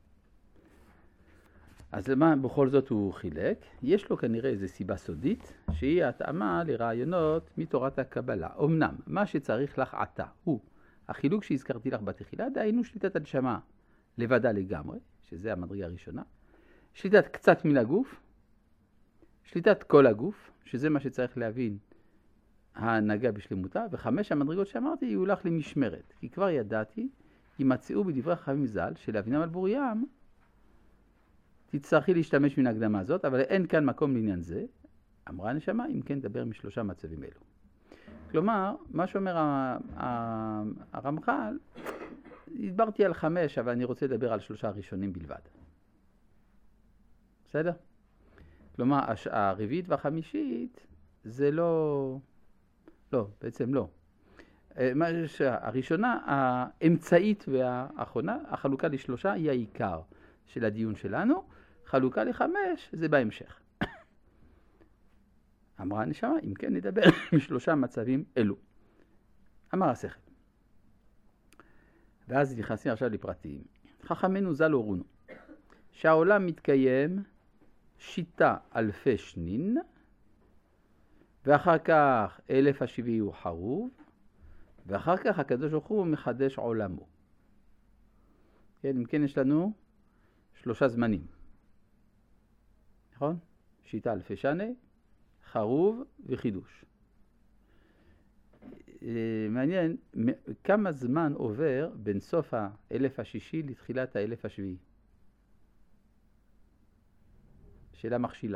אז למה בכל זאת הוא חילק? יש לו כנראה איזו סיבה סודית, שהיא התאמה לרעיונות מתורת הקבלה. אמנם, מה שצריך לך עתה הוא החילוק שהזכרתי לך בתחילה, דהיינו שליטת הנשמה לבדה לגמרי, שזה המדרגה הראשונה, שליטת קצת מן הגוף, שליטת כל הגוף, שזה מה שצריך להבין ההנהגה בשלמותה, וחמש המדרגות שאמרתי יהיו לך למשמרת. כי כבר ידעתי, כי מצאו בדברי חכמים ז"ל, שלהבינם על בוריים, תצטרכי להשתמש מן ההקדמה הזאת, אבל אין כאן מקום לעניין זה. אמרה הנשמה, אם כן דבר משלושה מצבים אלו. כלומר, מה שאומר הרמח"ל, הסברתי על 5, אבל אני רוצה לדבר על 3 הראשונים בלבד. בסדר? כלומר, הרביעית והחמישית זה לא, בעצם לא. הראשונה, האמצעית והאחרונה, החלוקה ל3 היא העיקר של הדיון שלנו, חלוקה ל5 זה בהמשך. אמרה הנשמה, אם כן נדבר משלושה מצבים אלו. אמר השכל. ואז נכנסים עכשיו לפרטים. חכמינו ז"ל הורונו, שהעולם מתקיים שיטה אלפי שנין, ואחר כך 1000 השביעי הוא חרוב, ואחר כך הקדוש ברוך הוא מחדש עולמו. כן, אם כן יש לנו 3 זמנים. נכון? שיטה אלפי שנה, חרוב וחידוש. מעניין, כמה זמן עובר בין סוף 1000 השישי לתחילת 1000 השביעי? שאלה מכשילה.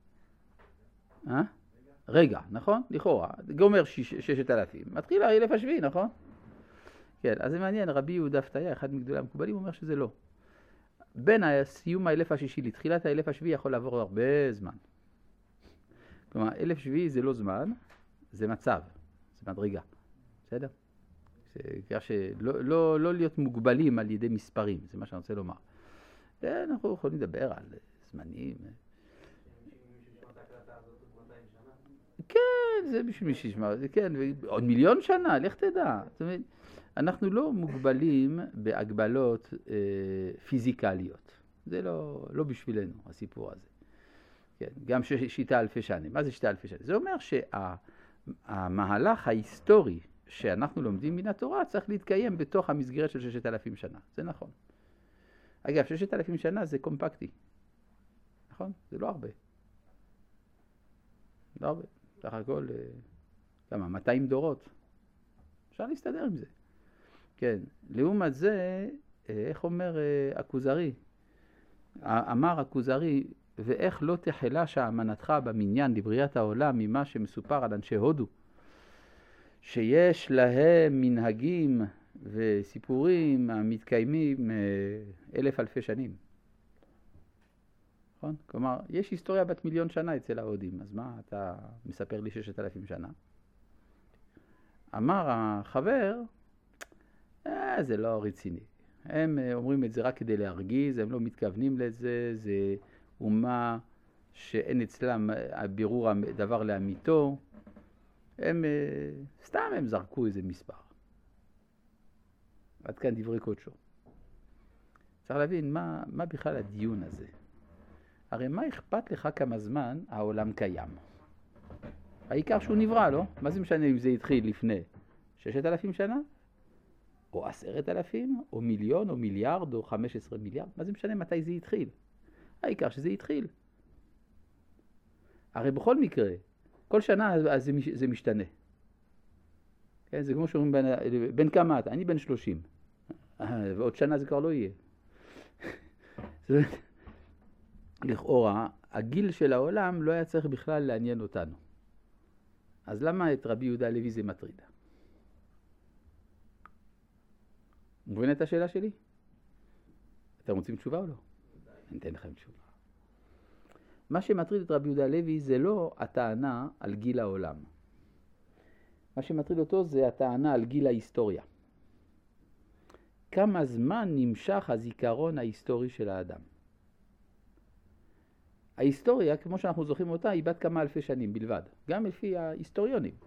רגע, נכון? לכאורה. גומר 6,000. מתחיל 1000 השביעי, נכון? כן, אז זה מעניין. רבי יהודה פתיה, אחד מגדולי המקובלים, אומר שזה לא. בין סיום 1000 השישי לתחילת 1000 השביעי יכול לעבור הרבה זמן. כלומר, 1000 שביעי זה לא זמן, זה מצב, זה מדרגה. בסדר? כך שלא להיות מוגבלים על ידי מספרים, זה מה שאני רוצה לומר. אנחנו יכולים לדבר על זמנים. כן, זה בשביל מי שישמע, כן, עוד 1,000,000 שנה, לך תדע. זאת אומרת, אנחנו לא מוגבלים בהגבלות פיזיקליות. זה לא בשבילנו, הסיפור הזה. כן, גם שיטה אלפי שנים. מה זה שיטה אלפי שנים? זה אומר שהמהלך ההיסטורי שאנחנו לומדים מן התורה צריך להתקיים בתוך המסגרת של 6,000 שנה. זה נכון. אגב, 6,000 שנה זה קומפקטי. נכון? זה לא הרבה. לא הרבה. סך הכל, כמה? 200 דורות. אפשר להסתדר עם זה. כן. לעומת זה, איך אומר הכוזרי? אמר הכוזרי, ואיך לא תחלש האמנתך במניין לבריאת העולם ממה שמסופר על אנשי הודו, שיש להם מנהגים וסיפורים המתקיימים 1000 אלפי שנים. נכון? כלומר, יש היסטוריה בת 1,000,000 שנה אצל ההודים, אז מה אתה מספר לי 6,000 שנה? אמר החבר, זה לא רציני. הם אומרים את זה רק כדי להרגיז, הם לא מתכוונים לזה, זה אומה שאין אצלם בירור דבר לאמיתו. הם זרקו איזה מספר. עד כאן דברי קודשו. צריך להבין מה בכלל הדיון הזה. הרי מה אכפת לך כמה זמן העולם קיים? העיקר שהוא נברא, לא? מה זה משנה אם זה התחיל לפני 6,000 שנה? או 10,000, או 1,000,000, או מיליארד, או 15 מיליארד? מה זה משנה מתי זה התחיל? העיקר שזה התחיל. הרי בכל מקרה, כל שנה זה משתנה. כן? זה כמו שאומרים, בין כמה אתה? אני בן 30. ועוד שנה זה כבר לא יהיה. לכאורה, הגיל של העולם לא היה צריך בכלל לעניין אותנו. אז למה את רבי יהודה הלוי זה מטריד? מבין את השאלה שלי? אתם רוצים תשובה או לא? אני אתן לכם תשובה. מה שמטריד את רבי יהודה הלוי זה לא הטענה על גיל העולם. מה שמטריד אותו זה הטענה על גיל ההיסטוריה. כמה זמן נמשך הזיכרון ההיסטורי של האדם? ההיסטוריה, כמו שאנחנו זוכרים אותה, היא בת כמה אלפי שנים בלבד. גם לפי ההיסטוריונים.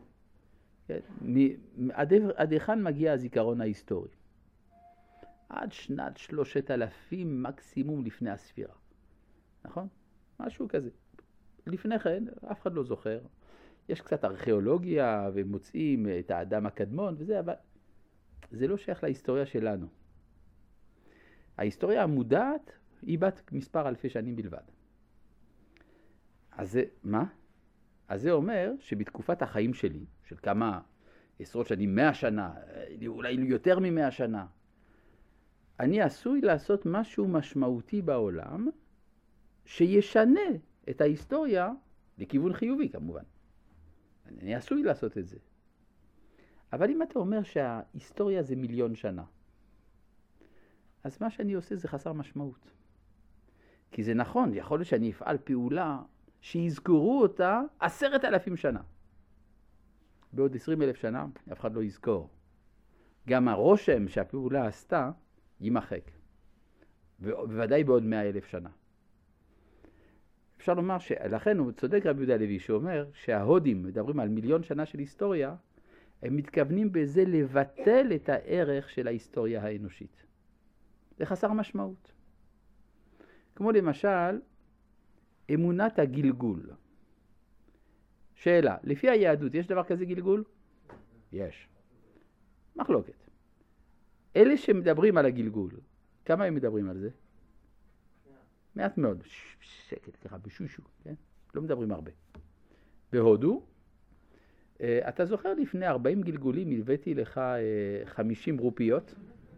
עד היכן מגיע הזיכרון ההיסטורי? עד שנת 3,000 מקסימום לפני הספירה. נכון? משהו כזה. לפני כן, אף אחד לא זוכר. יש קצת ארכיאולוגיה ומוצאים את האדם הקדמון וזה, אבל זה לא שייך להיסטוריה שלנו. ההיסטוריה המודעת היא בת מספר אלפי שנים בלבד. אז זה, מה? אז זה אומר שבתקופת החיים שלי, של כמה עשרות שנים, 100 שנה, אולי יותר מ100 שנה, אני עשוי לעשות משהו משמעותי בעולם, שישנה את ההיסטוריה לכיוון חיובי כמובן. אני עשוי לעשות את זה. אבל אם אתה אומר שההיסטוריה זה 1,000,000 שנה, אז מה שאני עושה זה חסר משמעות. כי זה נכון, יכול להיות שאני אפעל פעולה שיזכרו אותה 10,000 שנה. בעוד 20,000 שנה אף אחד לא יזכור. גם הרושם שהפעולה עשתה יימחק. ובוודאי בעוד 100,000 שנה. אפשר לומר שלכן הוא צודק רבי יהודה הלוי שאומר שההודים מדברים על 1,000,000 שנה של היסטוריה, הם מתכוונים בזה לבטל את הערך של ההיסטוריה האנושית. זה חסר משמעות. כמו למשל, אמונת הגלגול. שאלה, לפי היהדות יש דבר כזה גלגול? יש. מחלוקת. אלה שמדברים על הגלגול, כמה הם מדברים על זה? מעט מאוד. שקט ככה, בשושו, כן? לא מדברים הרבה. בהודו, אתה זוכר לפני 40 גלגולים הלוויתי לך 50 רופיות?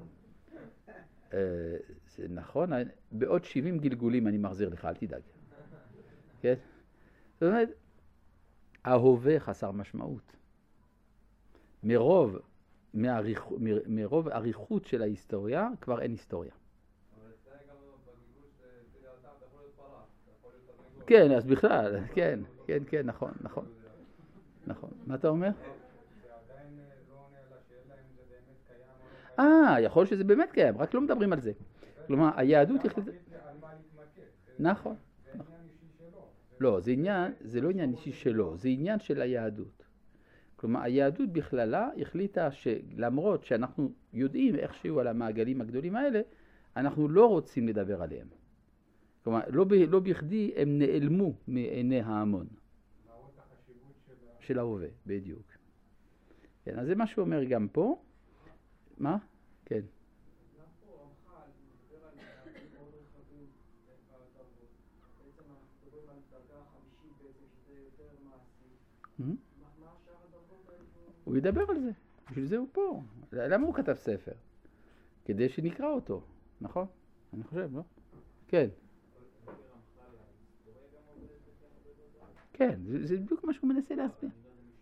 זה נכון, בעוד 70 גלגולים אני מחזיר לך, אל תדאג. כן? זאת אומרת, ההווה חסר משמעות. מרוב אריכות של ההיסטוריה, כבר אין היסטוריה.
אבל זה גם בגלגול של האדם, אתה יכול להיות פרה, אתה יכול להיות תרנגול.
כן, אז בכלל, כן, נכון. מה אתה אומר?
זה עדיין לא עונה על השאלה אם זה באמת קיים או לא קיים.
יכול שזה באמת קיים, רק לא מדברים על זה. כלומר, היהדות החליטה...
על מה להתמקד.
נכון.
זה עניין אישי שלו.
לא, זה לא עניין אישי שלו, זה עניין של היהדות. כלומר, היהדות בכללה החליטה שלמרות שאנחנו יודעים איכשהו על המעגלים הגדולים האלה, אנחנו לא רוצים לדבר עליהם. כלומר, לא בכדי הם נעלמו מעיני ההמון.
להראות החשיבות
של ההווה, בדיוק. כן, אז זה מה שהוא אומר גם פה. מה? כן.
גם פה רמח"ל מדבר על דברים מאוד רחבים בתרבות. בעצם אנחנו מדברים על דרגה 50 בעצם, שזה יותר מעשי. מה שאר הדרגות האלה?
הוא ידבר על זה, בשביל זה הוא פה. למה הוא כתב ספר? כדי שנקרא אותו, נכון? אני חושב, לא? כן. כן, זה בדיוק מה שהוא מנסה להסביר.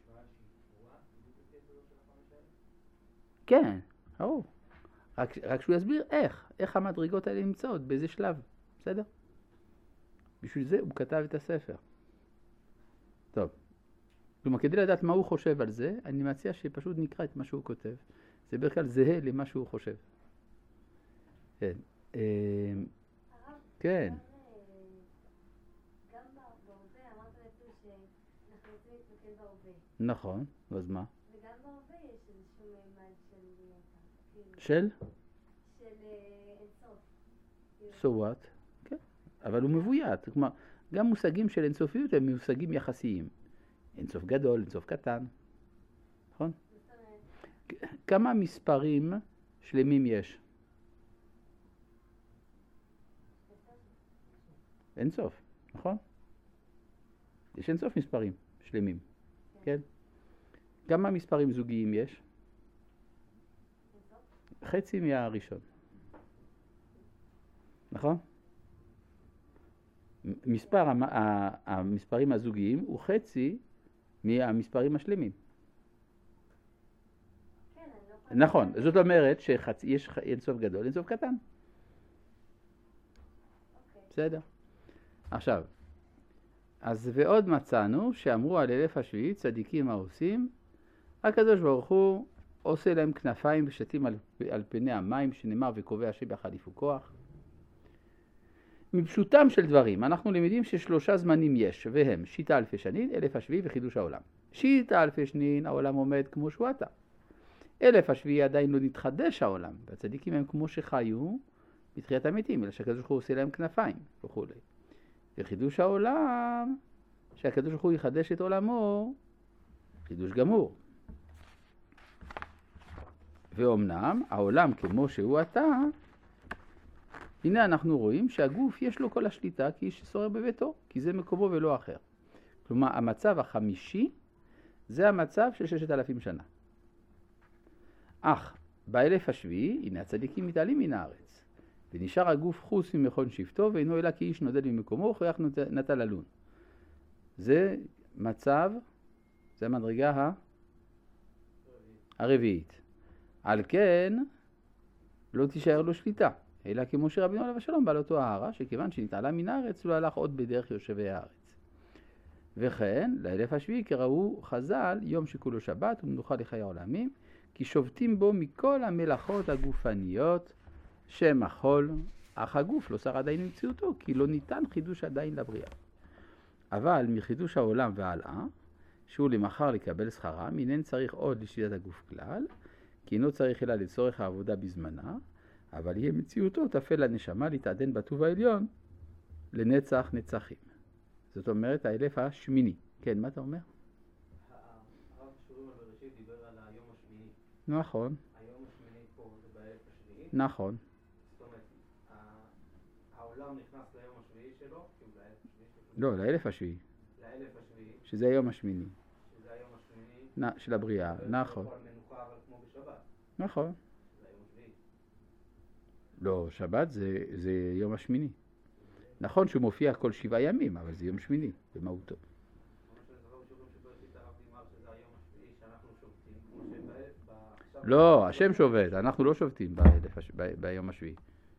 כן, ברור. רק שהוא יסביר איך המדרגות האלה נמצאות, באיזה שלב, בסדר? בשביל זה הוא כתב את הספר. טוב. כלומר, כדי לדעת מה הוא חושב על זה, אני מציע שפשוט נקרא את מה שהוא כותב. זה בכלל זהה למה שהוא חושב. כן. כן.
גם בהווה, אמרת בעצם שאנחנו רוצים להתמקד בהווה.
נכון, אז מה?
וגם בהווה יש איזשהו מימד
של?
של אינסוף.
So what? כן. אבל הוא מבוית. כלומר, גם מושגים של אינסופיות הם מושגים יחסיים. אינסוף גדול, אינסוף קטן. נכון? כמה מספרים שלמים יש? אינסוף, נכון? יש אינסוף מספרים שלמים. כן? כמה מספרים זוגיים יש? חצי מהראשון. נכון? מספר המספרים הזוגיים הוא חצי מהמספרים השלמים. נכון, זאת אומרת שיש אינסוף גדול, אינסוף קטן. בסדר. עכשיו, אז ועוד מצאנו שאמרו על 1000 השביעי צדיקים מה עושים? הקדוש ברוך הוא עושה להם כנפיים ושתים על פני המים, שנאמר וקובע שבחליפו כוח. מפשוטם של דברים, אנחנו למדים ששלושה זמנים יש, והם שיטה אלפי שנין, 1000 השביעי וחידוש העולם. שיטה אלפי שנין, העולם עומד כמו שהוא עתה. 1000 השביעי עדיין לא נתחדש העולם, והצדיקים הם כמו שחיו בתחיית המתים, אלא שהקדוש ברוך הוא עושה להם כנפיים וכו'. וחידוש העולם, שהקדוש ברוך הוא יחדש את עולמו, חידוש גמור. ואומנם העולם כמו שהוא עתה, הנה אנחנו רואים שהגוף יש לו כל השליטה כי איש ששורר בביתו, כי זה מקומו ולא אחר. כלומר, המצב החמישי זה המצב של 6,000 שנה. אך באלף השביעי, הנה הצדיקים מתעלים מן הארץ, ונשאר הגוף חוץ ממכון שבטו, ואינו אלא כאיש נודד ממקומו, וכך נטל ללון. זה מצב, זה המדרגה הרביעית. על כן, לא תישאר לו שליטה, אלא כמו שרבינו עליו השלום בא לאותו הערה, שכיוון שנתעלה מן הארץ, לא הלך עוד בדרך יושבי הארץ. וכן, לאלף השביעי קראו חז"ל יום שכולו שבת ומנוחה לחיי העולמים, כי שובתים בו מכל המלאכות הגופניות שמחול, אך הגוף לא שר עדיין במציאותו, כי לא ניתן חידוש עדיין לבריאה. אבל מחידוש העולם והלאה, שהוא למחר לקבל שכרה, מינן צריך עוד לשליטת הגוף כלל, כי אינו צריך אלא לצורך העבודה בזמנה, אבל יהיה מציאותו תפל לנשמה להתעדן בטוב העליון לנצח נצחים. זאת אומרת, האלף השמיני. כן, מה אתה אומר?
הרב שיעורים על בראשית דיבר על היום השמיני.
נכון.
היום השמיני פה זה באלף השביעי.
נכון.
זאת אומרת, העולם נכנס ליום השביעי שלו, כי הוא לאלף השביעי שלו.
לא, לאלף השביעי.
לאלף השביעי.
שזה היום השמיני.
שזה היום השמיני.
של הבריאה, נכון.
על מנוחה אבל כמו בשבת.
נכון.
זה היום השביעי.
לא, שבת זה יום השמיני. נכון שהוא מופיע כל 7 ימים, אבל זה יום שמיני, במהותו. לא, השם שובת, אנחנו לא שובתים ביום השביעי.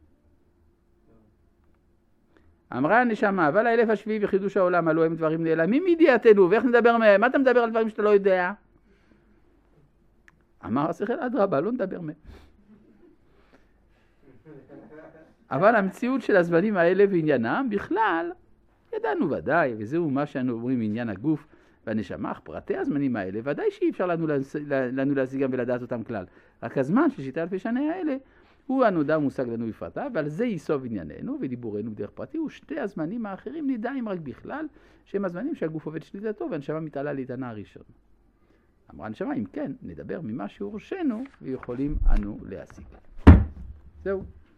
אמרה הנשמה, אבל האלף השביעי וחידוש העולם, עלו הם דברים נעלמים מידיעתנו, ואיך נדבר מהם? מה אתה מדבר על דברים שאתה לא יודע? אמר השכל, אדרבה, לא נדבר מהם. אבל המציאות של הזמנים האלה ועניינם בכלל, ידענו ודאי, וזהו מה שאנו אומרים עניין הגוף והנשמה, אך פרטי הזמנים האלה, ודאי שאי אפשר לנו להשיגם ולדעת אותם כלל. רק הזמן של 7,000 שנה האלה, הוא הנודע מושג לנו בפרטה, ועל זה יסוב ענייננו ודיבורנו בדרך פרטי, ושתי הזמנים האחרים נדעים רק בכלל, שהם הזמנים שהגוף עובד שליטתו, והנשמה מתעלה להתענה הראשון. אמרה הנשמה, אם כן, נדבר ממה שהורשנו, ויכולים אנו להשיג. זהו.